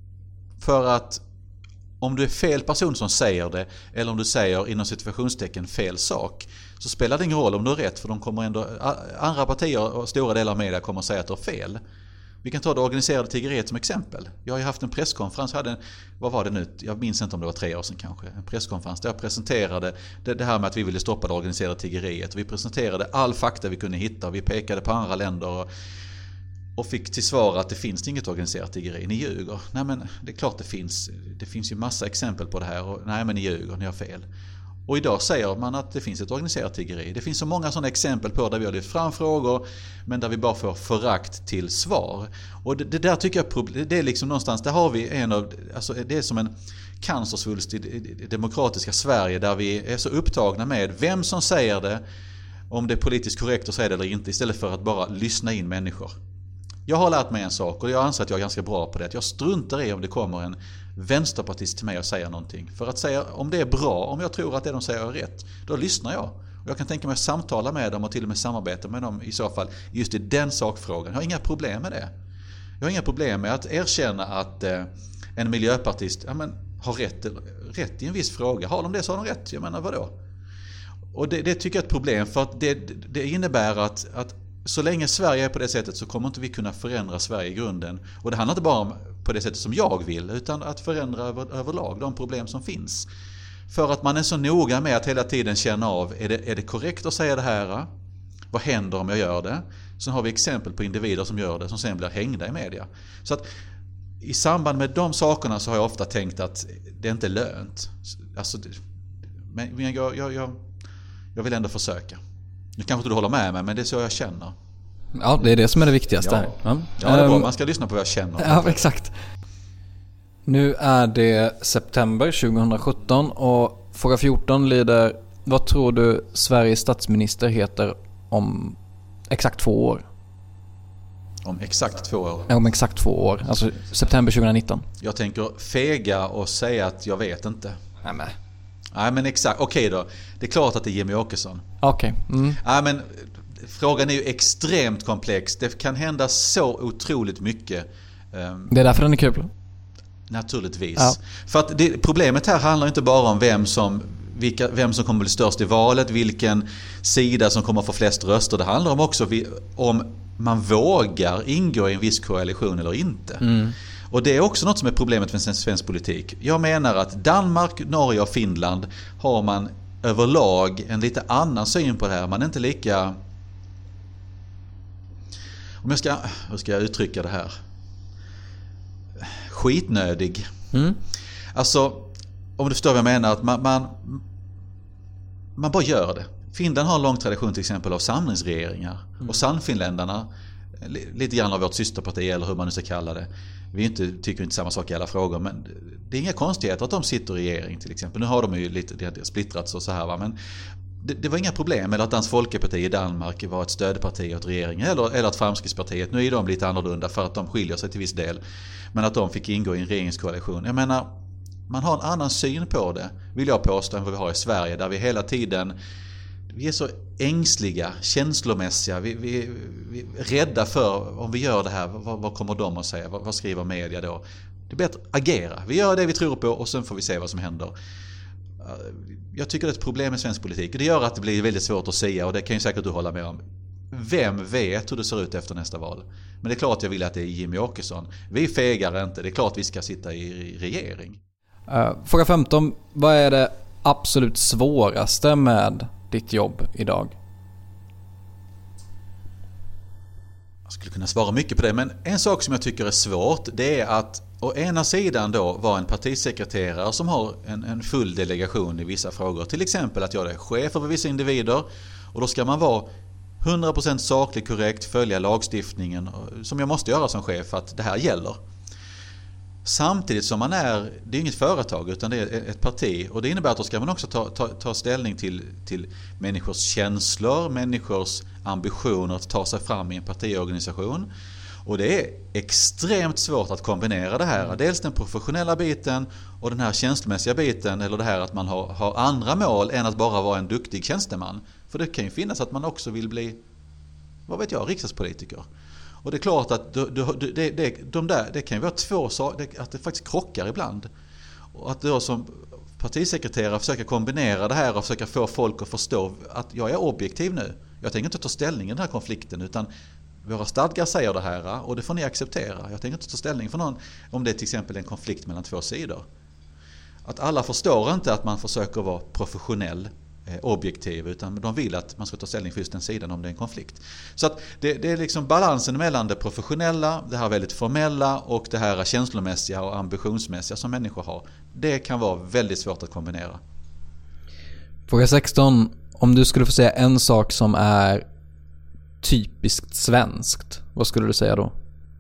För att om du är fel person som säger det, eller om du säger inom situationstecken fel sak, så spelar det ingen roll om du har rätt, för de kommer ändå, andra partier och stora delar av media kommer att säga att du har fel. Vi kan ta det organiserade tiggeriet som exempel. Jag har ju haft en presskonferens, hade en, vad var det nu? Jag minns inte om det var tre år sedan kanske. En presskonferens där jag presenterade det, det här med att vi ville stoppa det organiserade tiggeriet. Vi presenterade all fakta vi kunde hitta. Vi pekade på andra länder och, och fick till svar att det finns inget organiserat tiggeri. Ni ljuger. Nej, men det är klart det finns. Det finns ju massa exempel på det här. Och, nej, men ni ljuger, ni har fel. Och idag säger man att det finns ett organiserat tiggeri. Det finns så många sådana exempel på där vi har lyft fram frågor, men där vi bara får förakt till svar. Och det, det där tycker jag, det är liksom någonstans, där har vi en av, alltså det är som en cancersvulst i det demokratiska Sverige, där vi är så upptagna med vem som säger det, om det är politiskt korrekt att säga det eller inte, istället för att bara lyssna in människor. Jag har lärt mig en sak, och jag anser att jag är ganska bra på det. Jag struntar i om det kommer en vänsterpartist till mig och säger någonting. För att säga om det är bra, om jag tror att det de säger är rätt, då lyssnar jag. Och jag kan tänka mig att samtala med dem och till och med samarbeta med dem i så fall just i den sakfrågan. Jag har inga problem med det. Jag har inga problem med att erkänna att eh, en miljöpartist ja, men, har rätt, rätt i en viss fråga. Har de det så har de rätt. Jag menar, vadå? Och det, det tycker jag är ett problem, för att det, det innebär att, att så länge Sverige är på det sättet så kommer inte vi kunna förändra Sverige i grunden. Och det handlar inte bara om på det sättet som jag vill, utan att förändra över, överlag de problem som finns. För att man är så noga med att hela tiden känna av, är det, är det korrekt att säga det här? Vad händer om jag gör det? Sen har vi exempel på individer som gör det, som sen blir hängda i media. Så att i samband med de sakerna så har jag ofta tänkt att det är inte lönt. Alltså, men jag, jag, jag, jag vill ändå försöka. Nu kanske inte du håller med mig, men det är så jag känner. Ja, det är det som är det viktigaste. Ja, ja. Ja, det är bra. Man ska lyssna på vad jag känner. Ja, exakt. Nu är det september tjugohundrasjutton och fråga fjorton lyder: vad tror du Sveriges statsminister heter om exakt två år? Om exakt två år? Ja, om exakt två år. Alltså september tjugohundranitton. Jag tänker fega och säga att jag vet inte. Nej, men... Nej, men exakt. Okej då. Det är klart att det är Jimmy Åkesson. Okej. Okay. Mm. Nej, men frågan är ju extremt komplex. Det kan hända så otroligt mycket. Det är därför den är kul. Naturligtvis. Ja. För att det, problemet här handlar inte bara om vem som, vilka, vem som kommer bli störst i valet, vilken sida som kommer få flest röster. Det handlar om också om man vågar ingå i en viss koalition eller inte. Mm. Och det är också något som är problemet med svensk politik. Jag menar att Danmark, Norge och Finland har man överlag en lite annan syn på det här. Man är inte lika Om jag ska, hur ska jag uttrycka det här? Skitnödig. Mm. Alltså, om du förstår vad jag menar, att man, man, man bara gör det. Finland har en lång tradition till exempel av samlingsregeringar. Mm. Och Sannfinländarna, lite grann av vårt systerparti eller hur man nu ska kalla det. Vi inte, tycker inte samma sak i alla frågor, men det är inga konstigheter att de sitter i regering till exempel. Nu har de ju lite det har splittrats och så här, va? Men det, det var inga problem. Eller att Dansk Folkeparti i Danmark var ett stödparti åt regeringen, eller, eller att Fremskrittspartiet, nu är de lite annorlunda för att de skiljer sig till viss del, men att de fick ingå i en regeringskoalition. Jag menar, man har en annan syn på det, vill jag påstå, än vad vi har i Sverige, där vi hela tiden, vi är så ängsliga, känslomässiga, vi, vi, vi är rädda för om vi gör det här, vad, vad kommer de att säga, vad, vad skriver media då? Det är bättre att agera, vi gör det vi tror på och sen får vi se vad som händer. Jag tycker det är ett problem med svensk politik och det gör att det blir väldigt svårt att säga, och det kan ju säkert du hålla med om. Vem vet hur det ser ut efter nästa val? Men det är klart jag vill att det är Jimmie Åkesson. Vi fegar inte, det är klart vi ska sitta i regering. Uh, fråga femton, vad är det absolut svåraste med ditt jobb idag? Jag skulle kunna svara mycket på det, men en sak som jag tycker är svårt, det är att å ena sidan då vara en partisekreterare som har en, en full delegation i vissa frågor. Till exempel att jag är chef över vissa individer, och då ska man vara hundra procent saklig, korrekt, följa lagstiftningen som jag måste göra som chef för att det här gäller. Samtidigt som man är, det är inget företag utan det är ett parti, och det innebär att då ska man också ta, ta, ta ställning till, till människors känslor, människors ambitioner att ta sig fram i en partiorganisation. Och det är extremt svårt att kombinera det här. Dels den professionella biten och den här känslomässiga biten, eller det här att man har, har andra mål än att bara vara en duktig tjänsteman. För det kan ju finnas att man också vill bli, vad vet jag, riksdagspolitiker. Och det är klart att det, det, det, de där, det kan ju vara två saker, att det faktiskt krockar ibland. Och att då som partisekreterare försöka kombinera det här och försöka få folk att förstå att jag är objektiv nu. Jag tänker inte ta ställning i den här konflikten, utan våra stadgar säger det här och det får ni acceptera. Jag tänker inte ta ställning för någon om det är till exempel en konflikt mellan två sidor. Att alla förstår inte att man försöker vara professionell, objektiv, utan de vill att man ska ta ställning för just den sidan om det är en konflikt. Så att det, det är liksom balansen mellan det professionella, det här väldigt formella och det här känslomässiga och ambitionsmässiga som människor har. Det kan vara väldigt svårt att kombinera. Fråga sexton. Om du skulle få säga en sak som är typiskt svenskt, vad skulle du säga då?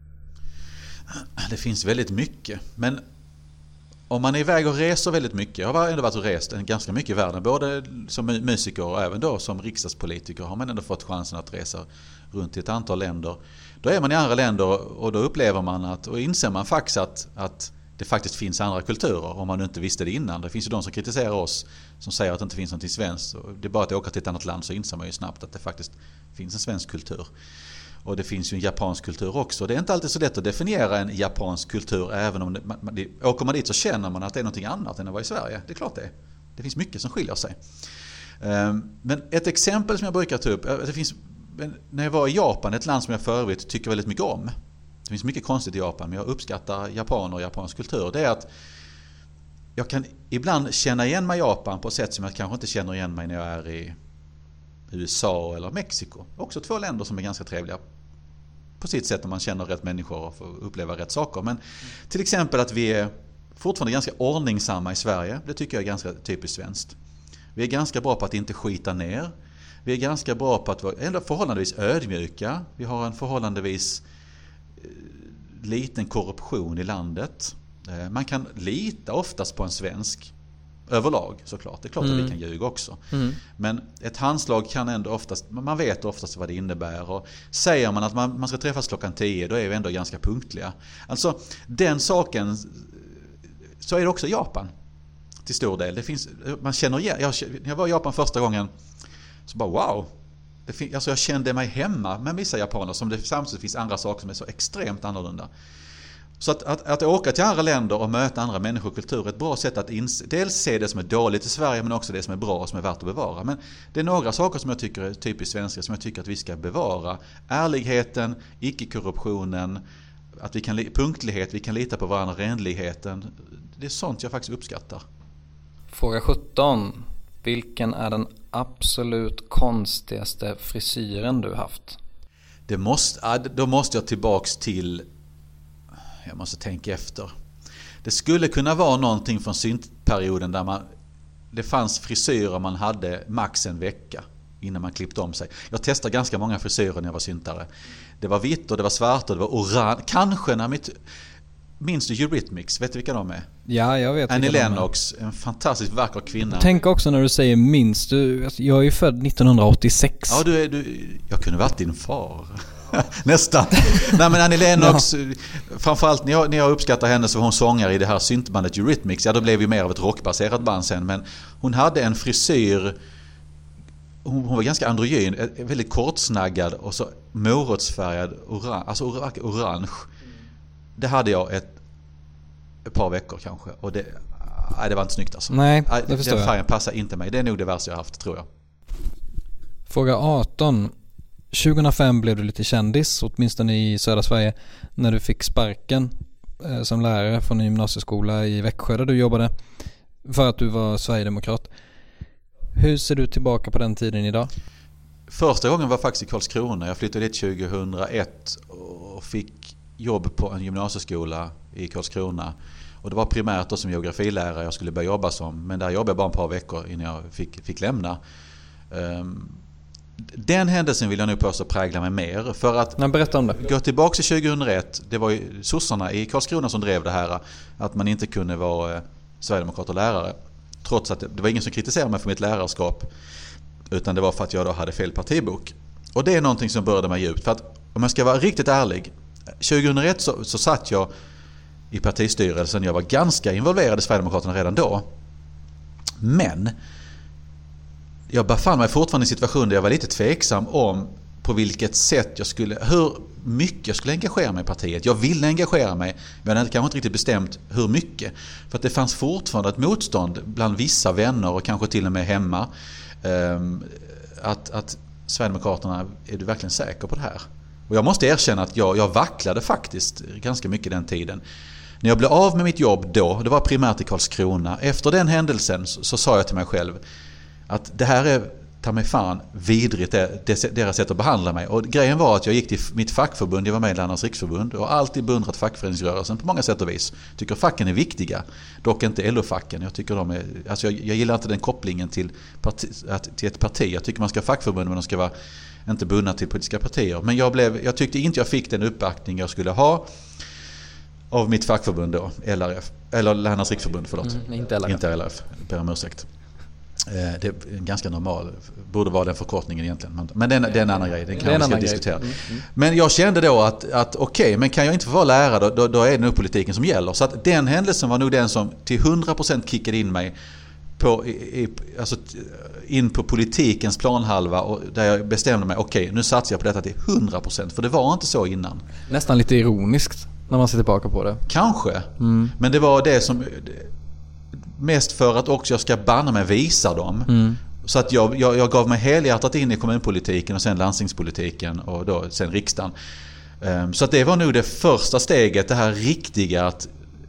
Det finns väldigt mycket, men om man är iväg och reser väldigt mycket, jag har ändå varit och rest ganska mycket i världen, både som musiker och även då som riksdagspolitiker har man ändå fått chansen att resa runt i ett antal länder. Då är man i andra länder och då upplever man att, och inser man faktiskt att, att det faktiskt finns andra kulturer om man inte visste det innan. Det finns ju de som kritiserar oss som säger att det inte finns något svenskt. Det är bara att åka till ett annat land så inser man ju snabbt att det faktiskt finns en svensk kultur. Och det finns ju en japansk kultur också. Det är inte alltid så lätt att definiera en japansk kultur, även om det, man, det, åker man dit så känner man att det är något annat än att vara i Sverige. Det är klart det. Det finns mycket som skiljer sig. Men ett exempel som jag brukar ta upp, det finns, när jag var i Japan, ett land som jag för övrigt tycker väldigt mycket om. Det finns mycket konstigt i Japan, men jag uppskattar japaner och japansk kultur. Det är att jag kan ibland känna igen mig i Japan på ett sätt som jag kanske inte känner igen mig när jag är i U S A eller Mexiko. Också två länder som är ganska trevliga på sitt sätt om man känner rätt människor och får uppleva rätt saker. Men till exempel att vi är fortfarande ganska ordningsamma i Sverige. Det tycker jag är ganska typiskt svenskt. Vi är ganska bra på att inte skita ner. Vi är ganska bra på att vara ändå förhållandevis ödmjuka. Vi har en förhållandevis liten korruption i landet. Man kan lita oftast på en svensk överlag såklart. Det är klart mm. att vi kan ljuga också. Mm. Men ett handslag kan ändå oftast, man vet oftast vad det innebär. Och säger man att man, man ska träffas klockan tio, då är vi ändå ganska punktliga. Alltså den saken, så är det också i Japan till stor del. Det finns, man känner igen, jag, jag var i Japan första gången så bara wow. Det fin, alltså jag kände mig hemma med vissa japaner som det samtidigt finns andra saker som är så extremt annorlunda. Så att, att, att åka till andra länder och möta andra människor och kultur är ett bra sätt att inse, dels se det som är dåligt i Sverige men också det som är bra och som är värt att bevara. Men det är några saker som jag tycker är typiskt svenska som jag tycker att vi ska bevara. Ärligheten, icke-korruptionen, att vi kan, punktlighet, vi kan lita på varandra, renligheten. Det är sånt jag faktiskt uppskattar. Fråga sjutton. Vilken är den absolut konstigaste frisyren du haft? Det måste, då måste jag tillbaks till... Jag måste tänka efter. Det skulle kunna vara någonting från syntperioden där man... Det fanns frisyrer man hade max en vecka innan man klippte om sig. Jag testade ganska många frisyrer när jag var syntare. Det var vitt och det var svart och det var orange. Kanske när mitt... Minns du Eurythmics? Vet du vilka de är? Ja, jag vet. Annie Lennox, en fantastiskt vacker kvinna. Tänk också när du säger minns du... Jag är ju född nittonhundraåttiosex. Ja, du är... Du, jag kunde varit din far. Nästan. Nej, men Annie Lennox, ja. Framförallt när jag, när jag uppskattar henne så var hon sångare i det här syntbandet Eurythmics. Ja, då blev vi mer av ett rockbaserat band sen. Men hon hade en frisyr... Hon, hon var ganska androgyn, väldigt kortsnaggad och så morotsfärgad orange, alltså orange. Det hade jag ett, ett par veckor kanske. Och det, nej, det var inte snyggt alltså. Nej, det förstår jag. Den färgen passar inte mig. Det är nog det värsta jag haft, tror jag. Fråga arton. tjugohundrafem blev du lite kändis, åtminstone i södra Sverige, när du fick sparken eh, som lärare från en gymnasieskola i Växjö där du jobbade för att du var sverigedemokrat. Hur ser du tillbaka på den tiden idag? Första gången var faktiskt i Karlskrona. Jag flyttade dit tjugohundraett och fick jobb på en gymnasieskola i Karlskrona. Och det var primärt då som geografilärare jag skulle börja jobba som. Men där jobbade jag bara ett par veckor innan jag fick, fick lämna. Um, den händelsen vill jag nu påstå prägla mig mer. För att Men berätta om det. Gå tillbaka till tjugohundraett. Det var ju sossarna i Karlskrona som drev det här. Att man inte kunde vara eh, sverigedemokrat och lärare. Trots att det, det var ingen som kritiserade mig för mitt lärarskap. Utan det var för att jag då hade fel partibok. Och det är någonting som berörde mig djupt. För att om jag ska vara riktigt ärlig. tjugohundraett så, så satt jag i partistyrelsen. Jag var ganska involverad i Sverigedemokraterna redan då. Men jag befann mig fortfarande i en situation där jag var lite tveksam om på vilket sätt jag skulle, hur mycket jag skulle engagera mig i partiet. Jag ville engagera mig, men jag hade kanske inte riktigt bestämt hur mycket. För att det fanns fortfarande ett motstånd bland vissa vänner och kanske till och med hemma. Att, att Sverigedemokraterna, är du verkligen säker på det här? Och jag måste erkänna att jag, jag vacklade faktiskt ganska mycket den tiden. När jag blev av med mitt jobb då, det var primärt i Karlskrona. Efter den händelsen så, så sa jag till mig själv att det här är, ta mig fan, vidrigt det, det, deras sätt att behandla mig. Och grejen var att jag gick till mitt fackförbund, jag var med i Lärarnas riksförbund och alltid beundrat fackföreningsrörelsen på många sätt och vis. Tycker facken är viktiga, dock inte L O-facken. Jag tycker de är, alltså jag, jag gillar inte den kopplingen till, parti, att, till ett parti. Jag tycker man ska ha fackförbund men de ska vara inte bundna till politiska partier. Men jag, blev, jag tyckte inte jag fick den uppbackning jag skulle ha av mitt fackförbund då, L R F. Eller Lärarnas riksförbund, förlåt. Mm, inte L R F. Inte L R F, ber om ursäkt. Det är ganska normal, borde vara den förkortningen egentligen. Men det är, det är en annan grej, den kan vi ska diskutera. Mm, mm. Men jag kände då att, att okej, okay, men kan jag inte få vara lärare då, då, då är det nog politiken som gäller. Så att den händelsen var nog den som till hundra procent kickade in mig på, i, alltså in på politikens planhalva och där jag bestämde mig, okej, okay, nu satsar jag på detta till hundra procent, för det var inte så innan. Nästan lite ironiskt när man ser tillbaka på det. Kanske, mm. men det var det som... Mest för att också jag ska banna mig visa dem. Mm. Så att jag, jag, jag gav mig helhjärtat in i kommunpolitiken och sen landstingspolitiken och då sen riksdagen. Um, så att det var nog det första steget, det här riktiga att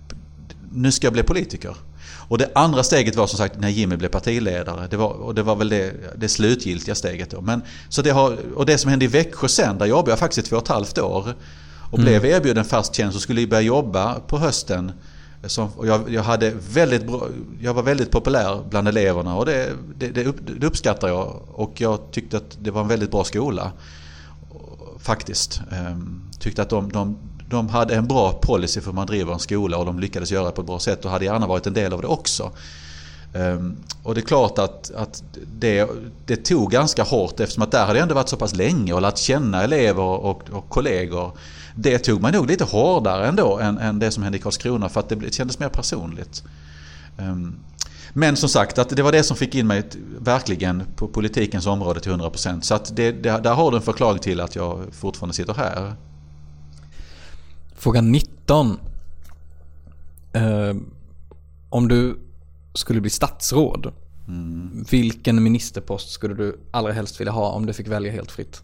nu ska jag bli politiker. Och det andra steget var som sagt när Jimmy blev partiledare. Det var, och det var väl det, det slutgiltiga steget då. Men, så det har, och det som hände i Växjö sen, där jobbade jag faktiskt i två och ett halvt år. Och mm. blev erbjuden fast tjänst och skulle börja jobba på hösten. Som, och jag, jag, hade väldigt bra, jag var väldigt populär bland eleverna och det, det, det, upp, det uppskattar jag. Och jag tyckte att det var en väldigt bra skola. Faktiskt. Ehm, tyckte att de, de, de hade en bra policy för hur man driver en skola och de lyckades göra det på ett bra sätt och hade gärna varit en del av det också. Ehm, och det är klart att, att det, det tog ganska hårt eftersom att där hade jag ändå varit så pass länge och lärt känna elever och, och kollegor. Det tog man nog lite hårdare ändå än, än det som hände i Karlskrona för att det kändes mer personligt. Um, men som sagt, att det var det som fick in mig verkligen på politikens område till hundra procent. Så att det, det, där har du en förklaring till att jag fortfarande sitter här. Fråga nitton. Uh, om du skulle bli statsråd, mm. vilken ministerpost skulle du allra helst vilja ha om du fick välja helt fritt?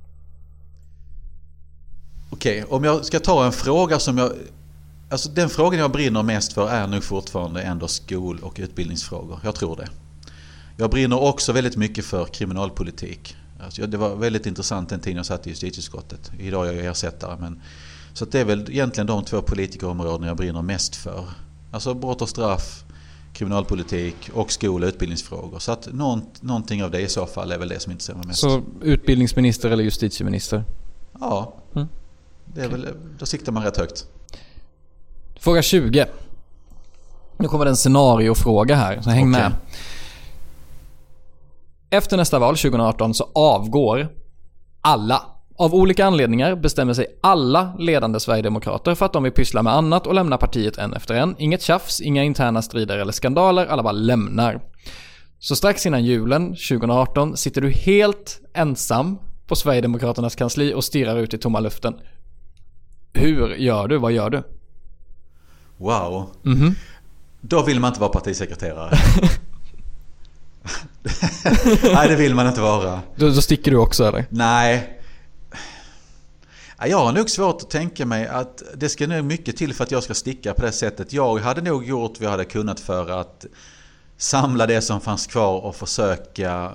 Okej, om jag ska ta en fråga som jag... Alltså den frågan jag brinner mest för är nog fortfarande ändå skol- och utbildningsfrågor. Jag tror det. Jag brinner också väldigt mycket för kriminalpolitik. Alltså, det var väldigt intressant den tiden jag satt i justitieutskottet. Idag är jag ersättare. Men, så att det är väl egentligen de två politikerområden jag brinner mest för. Alltså brott och straff, kriminalpolitik och skol- och utbildningsfrågor. Så att någon, någonting av det i så fall är väl det som intresserar mig mest. Så utbildningsminister eller justitieminister? Ja, mm. det är okay. väl, då siktar man rätt högt. Fråga tjugo. Nu kommer det en scenariofråga här, så häng okay. med. Efter nästa val tjugo arton så avgår alla. Av olika anledningar bestämmer sig alla ledande Sverigedemokrater för att de vill pyssla med annat och lämna partiet en efter en. Inget tjafs, inga interna strider eller skandaler, alla bara lämnar. Så strax innan julen tjugo arton sitter du helt ensam på Sverigedemokraternas kansli och stirrar ut i tomma luften. Hur gör du? Vad gör du? Wow. Mm-hmm. Då vill man inte vara partisekreterare. Nej, det vill man inte vara. Då, då sticker du också, eller? Nej. Jag har nog svårt att tänka mig att det ska nog mycket till för att jag ska sticka på det sättet. Jag hade nog gjort vad jag hade kunnat för att samla det som fanns kvar och försöka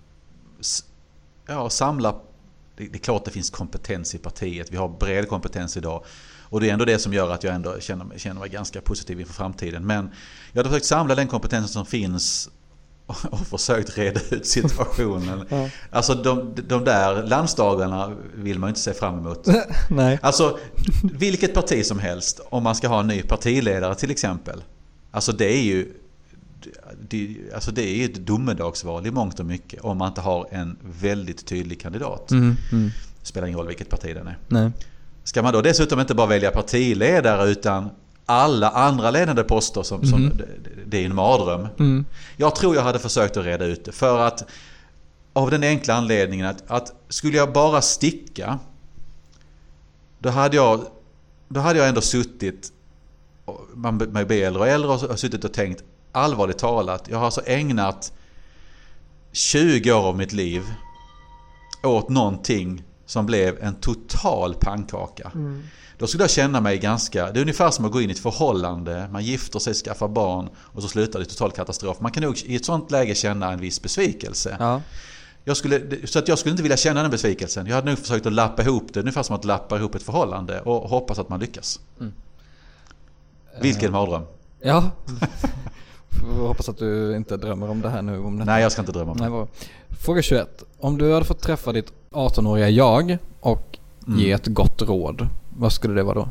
ja, samla. Det är klart det finns kompetens i partiet. Vi har bred kompetens idag. Och det är ändå det som gör att jag ändå känner mig, känner mig ganska positiv inför framtiden. Men jag hade försökt samla den kompetensen som finns och försökt reda ut situationen. Ja. Alltså de, de där landsdagarna vill man inte se fram emot. Nej. Alltså vilket parti som helst, om man ska ha en ny partiledare till exempel. Alltså det är ju det, alltså det är ett domedagsval i mångt och mycket om man inte har en väldigt tydlig kandidat. Mm, mm. Det spelar ingen roll vilket parti den är. Nej. Ska man då dessutom inte bara välja partiledare utan alla andra ledande poster som, mm. som det, det är en mardröm. Mm. Jag tror jag hade försökt att reda ut det för att av den enkla anledningen att, att skulle jag bara sticka då hade jag då hade jag ändå suttit man blir äldre och äldre och suttit och tänkt allvarligt talat, jag har alltså ägnat tjugo år av mitt liv åt någonting som blev en total pannkaka. Mm. Då skulle jag känna mig ganska... Det är ungefär som att gå in i ett förhållande. Man gifter sig, skaffar barn och så slutar det total katastrof. Man kan nog i ett sånt läge känna en viss besvikelse. Ja. Jag skulle, så att jag skulle inte vilja känna den besvikelsen. Jag hade nog försökt att lappa ihop det. Ungefär som att lappa ihop ett förhållande och hoppas att man lyckas. Mm. Vilken mardröm. Ja. Jag hoppas att du inte drömmer om det här nu. Om det Nej, jag ska inte drömma om det. Nej, fråga tjugoett. Om du hade fått träffa ditt arton-åriga jag och mm. ge ett gott råd, vad skulle det vara då?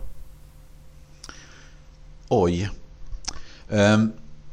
Oj. Um,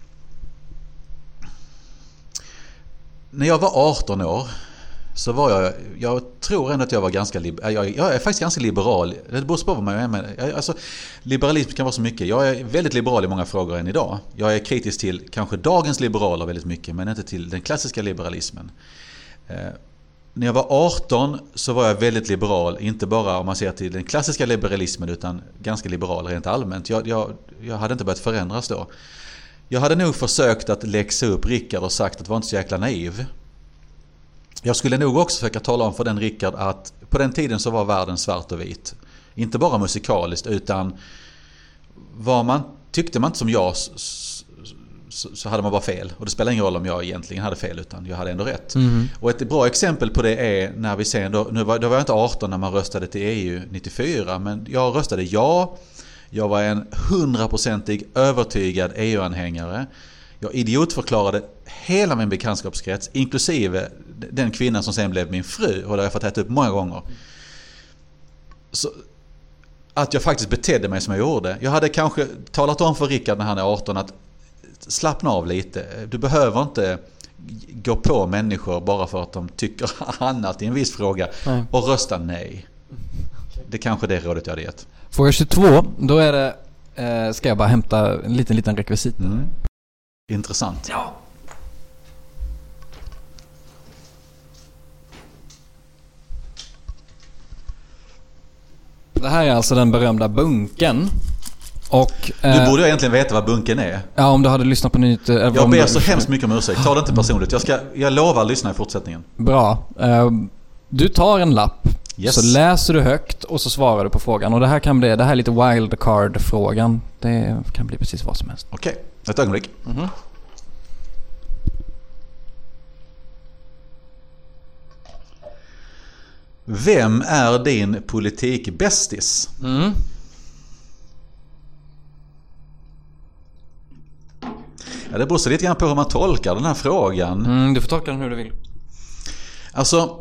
när jag var arton år så var jag, jag tror ändå att jag var ganska liber, jag, jag är faktiskt ganska liberal. Det beror på vad man är med. Alltså, liberalism kan vara så mycket. Jag är väldigt liberal i många frågor än idag. Jag är kritisk till kanske dagens liberaler väldigt mycket, men inte till den klassiska liberalismen. Eh, när jag var arton så var jag väldigt liberal, inte bara om man ser till den klassiska liberalismen utan ganska liberal rent allmänt. Jag, jag, jag hade inte börjat förändras då. Jag hade nog försökt att läxa upp Rickard och sagt att var inte så jäkla naiv. Jag skulle nog också försöka tala om för den Rickard att på den tiden så var världen svart och vit. Inte bara musikaliskt utan var man, tyckte man inte som jag så, så, så hade man bara fel. Och det spelar ingen roll om jag egentligen hade fel utan jag hade ändå rätt. Mm. Och ett bra exempel på det är när vi sen, då, nu var, då var jag inte arton när man röstade till E U nittiofyra men jag röstade ja. Jag var en hundraprocentig övertygad E U-anhängare. Jag idiotförklarade hela min bekantskapskrets, inklusive den kvinnan som sen blev min fru, och det har jag fått äta upp många gånger. Så att jag faktiskt betedde mig som jag gjorde. Jag hade kanske talat om för Rickard när han är arton att slappna av lite. Du behöver inte gå på människor bara för att de tycker annat i en viss fråga nej. Och rösta nej. Det är kanske det rådet jag hade gett. Fråga tjugotvå, då är det eh, ska jag bara hämta en liten liten rekvisit. Mm. Intressant. Ja. Det här är alltså den berömda bunken. Och, eh, du borde egentligen veta vad bunken är. Ja, om du hade lyssnat på nytt. Eh, jag ber så hemskt mycket om ursäkt. Ta det inte personligt. Jag, ska, jag lovar att lyssna i fortsättningen. Bra. Eh, du tar en lapp. Yes. Så läser du högt och så svarar du på frågan. Och det här kan bli, det här är lite wildcard-frågan. Det kan bli precis vad som helst. Okej, okay. Ett ögonblick. Mm-hmm. Vem är din politikbästis? Mm. Ja, det beror så lite grann på hur man tolkar den här frågan. Mm, du får tolka den hur du vill. Alltså,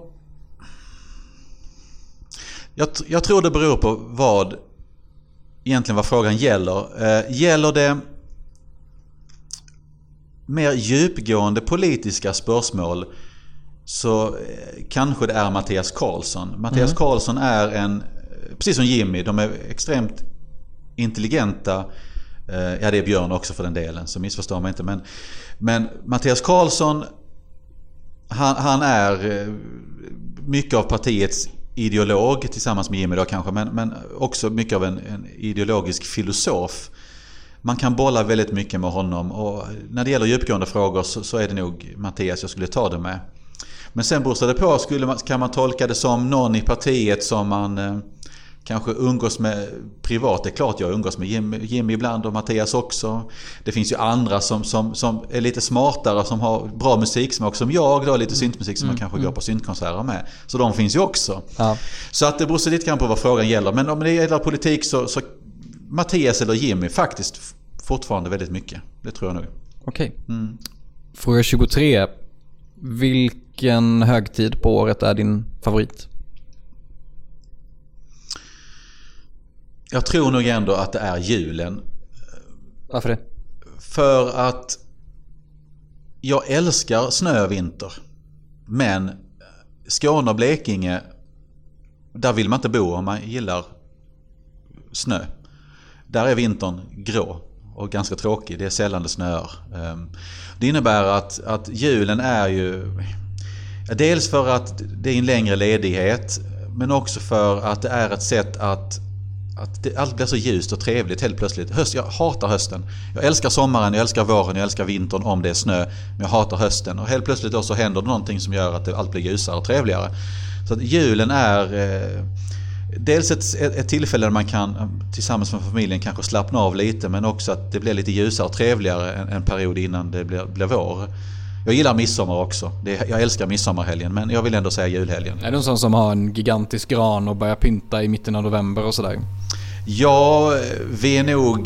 jag, jag tror det beror på vad egentligen vad frågan gäller. Eh, gäller det mer djupgående politiska spörsmål, så eh, kanske det är Mattias Karlsson. Mattias mm. Karlsson är en, precis som Jimmy, de är extremt intelligenta. Ja, det är Björn också för den delen, så missförstår man inte. Men, men Mattias Karlsson, han, han är mycket av partiets ideolog tillsammans med Jimmy då kanske, men, men också mycket av en, en ideologisk filosof. Man kan bolla väldigt mycket med honom, och när det gäller djupgående frågor så, så är det nog Mattias jag skulle ta det med. Men sen beror det på, skulle man, kan man tolka det som någon i partiet som man eh, kanske umgås med privat. Det är klart jag umgås med Jimmy, Jimmy ibland och Mattias också. Det finns ju andra som, som, som är lite smartare, som har bra musiksmak som jag då, lite syntmusik som mm, man kanske mm. går på syntkonserter med. Så de finns ju också. Ja. Så att det beror så lite grann på vad frågan gäller. Men om det gäller politik så, så Mattias eller Jimmy faktiskt fortfarande väldigt mycket. Det tror jag nog. Okej. Okay. Mm. Fråga tjugotre. Vilken högtid på året är din favorit? Jag tror nog ändå att det är julen. Varför det? För att jag älskar snö och vinter. Men Skåne och Blekinge, där vill man inte bo om man gillar snö. Där är vintern grå och ganska tråkig. Det är sällan det snöar. Det innebär att, att julen är ju dels för att det är en längre ledighet, men också för att det är ett sätt att Att det, allt blir så ljust och trevligt helt plötsligt. Höst, jag hatar hösten. Jag älskar sommaren, jag älskar våren, jag älskar vintern om det är snö. Men jag hatar hösten. Och helt plötsligt då så händer det någonting som gör att det, allt blir ljusare och trevligare. Så att julen är eh, dels ett, ett tillfälle där man kan tillsammans med familjen kanske slappna av lite. Men också att det blir lite ljusare och trevligare en, en period innan det blir, blir vår. Jag gillar midsommar också. Det, jag älskar midsommarhelgen, men jag vill ändå säga julhelgen. Är det en sån som har en gigantisk gran och börjar pynta i mitten av november och sådär? Ja, vi är nog...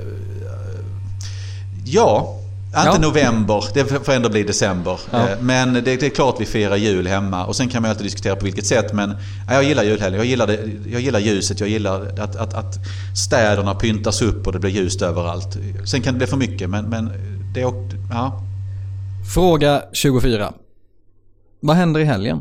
Ja, inte ja. november. Det får ändå bli december. Ja. Men det, det är klart vi firar jul hemma. Och sen kan man alltid diskutera på vilket sätt. Men ja, jag gillar julhelgen. Jag gillar, det, jag gillar ljuset. Jag gillar att, att, att städerna pyntas upp och det blir ljust överallt. Sen kan det bli för mycket, men, men det är också... Ja. Fråga tjugofyra. Vad händer i helgen?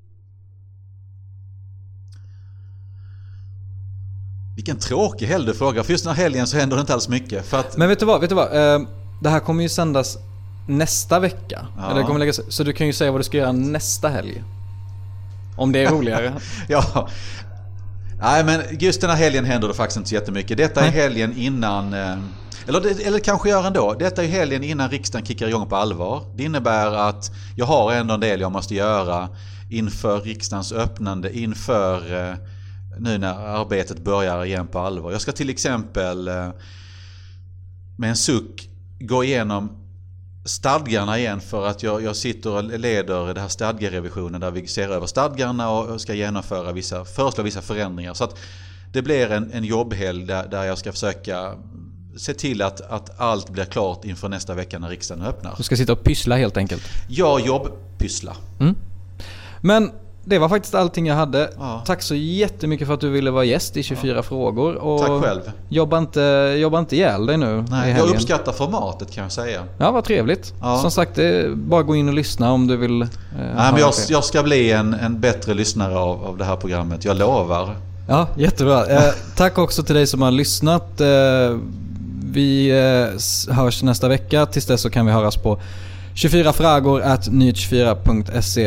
Vilken tråkig helg du frågar. För just den här helgen så händer det inte alls mycket. För att... Men vet du vad? Vet du vad? Det här kommer ju sändas nästa vecka. Ja. Eller kommer läggas... Så du kan ju säga vad du ska göra nästa helg. Om det är roligare. Ja. Nej, men just den här helgen händer det faktiskt inte så jättemycket. Detta är helgen innan... Eller, eller kanske gör ändå. Detta är helgen innan riksdagen kickar igång på allvar. Det innebär att jag har ändå en del jag måste göra inför riksdagens öppnande, inför eh, nu när arbetet börjar igen på allvar. Jag ska till exempel eh, med en suck gå igenom stadgarna igen, för att jag, jag sitter och leder det här stadgerevisionen där vi ser över stadgarna och ska genomföra vissa, föreslå vissa förändringar. Så att det blir en, en jobbhelg där, där jag ska försöka se till att, att allt blir klart inför nästa vecka när riksdagen öppnar. Du ska sitta och pyssla helt enkelt. Ja, jobbpyssla. Mm. Men det var faktiskt allting jag hade. Ja. Tack så jättemycket för att du ville vara gäst i tjugofyra ja. frågor. Och tack själv. Jobba inte, jobba inte ihjäl dig nu. Nej, jag uppskattar formatet kan jag säga. Ja, vad trevligt. Ja. Som sagt, det är bara gå in och lyssna om du vill. Eh, Nej, men jag, jag ska bli en, en bättre lyssnare av, av det här programmet. Jag lovar. Ja, jättebra. Eh, tack också till dig som har lyssnat. Eh, vi eh, hörs nästa vecka. Tills dess så kan vi höras på tjugofyra frågor at nyhet tjugofyra punkt se.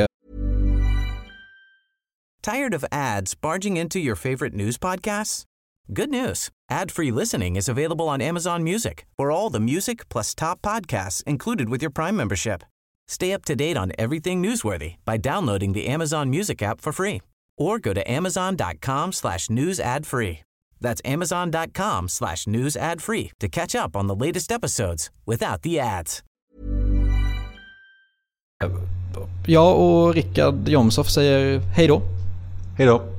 Tired of ads barging into your favorite news podcasts? Good news. Ad-free listening is available on Amazon Music for all the music plus top podcasts included with your Prime membership. Stay up to date on everything newsworthy by downloading the Amazon Music app for free or go to amazon.com slash news ad free. That's amazon.com slash news ad free to catch up on the latest episodes without the ads. Jag och Rickard Jomshoff säger hej då. Hej då!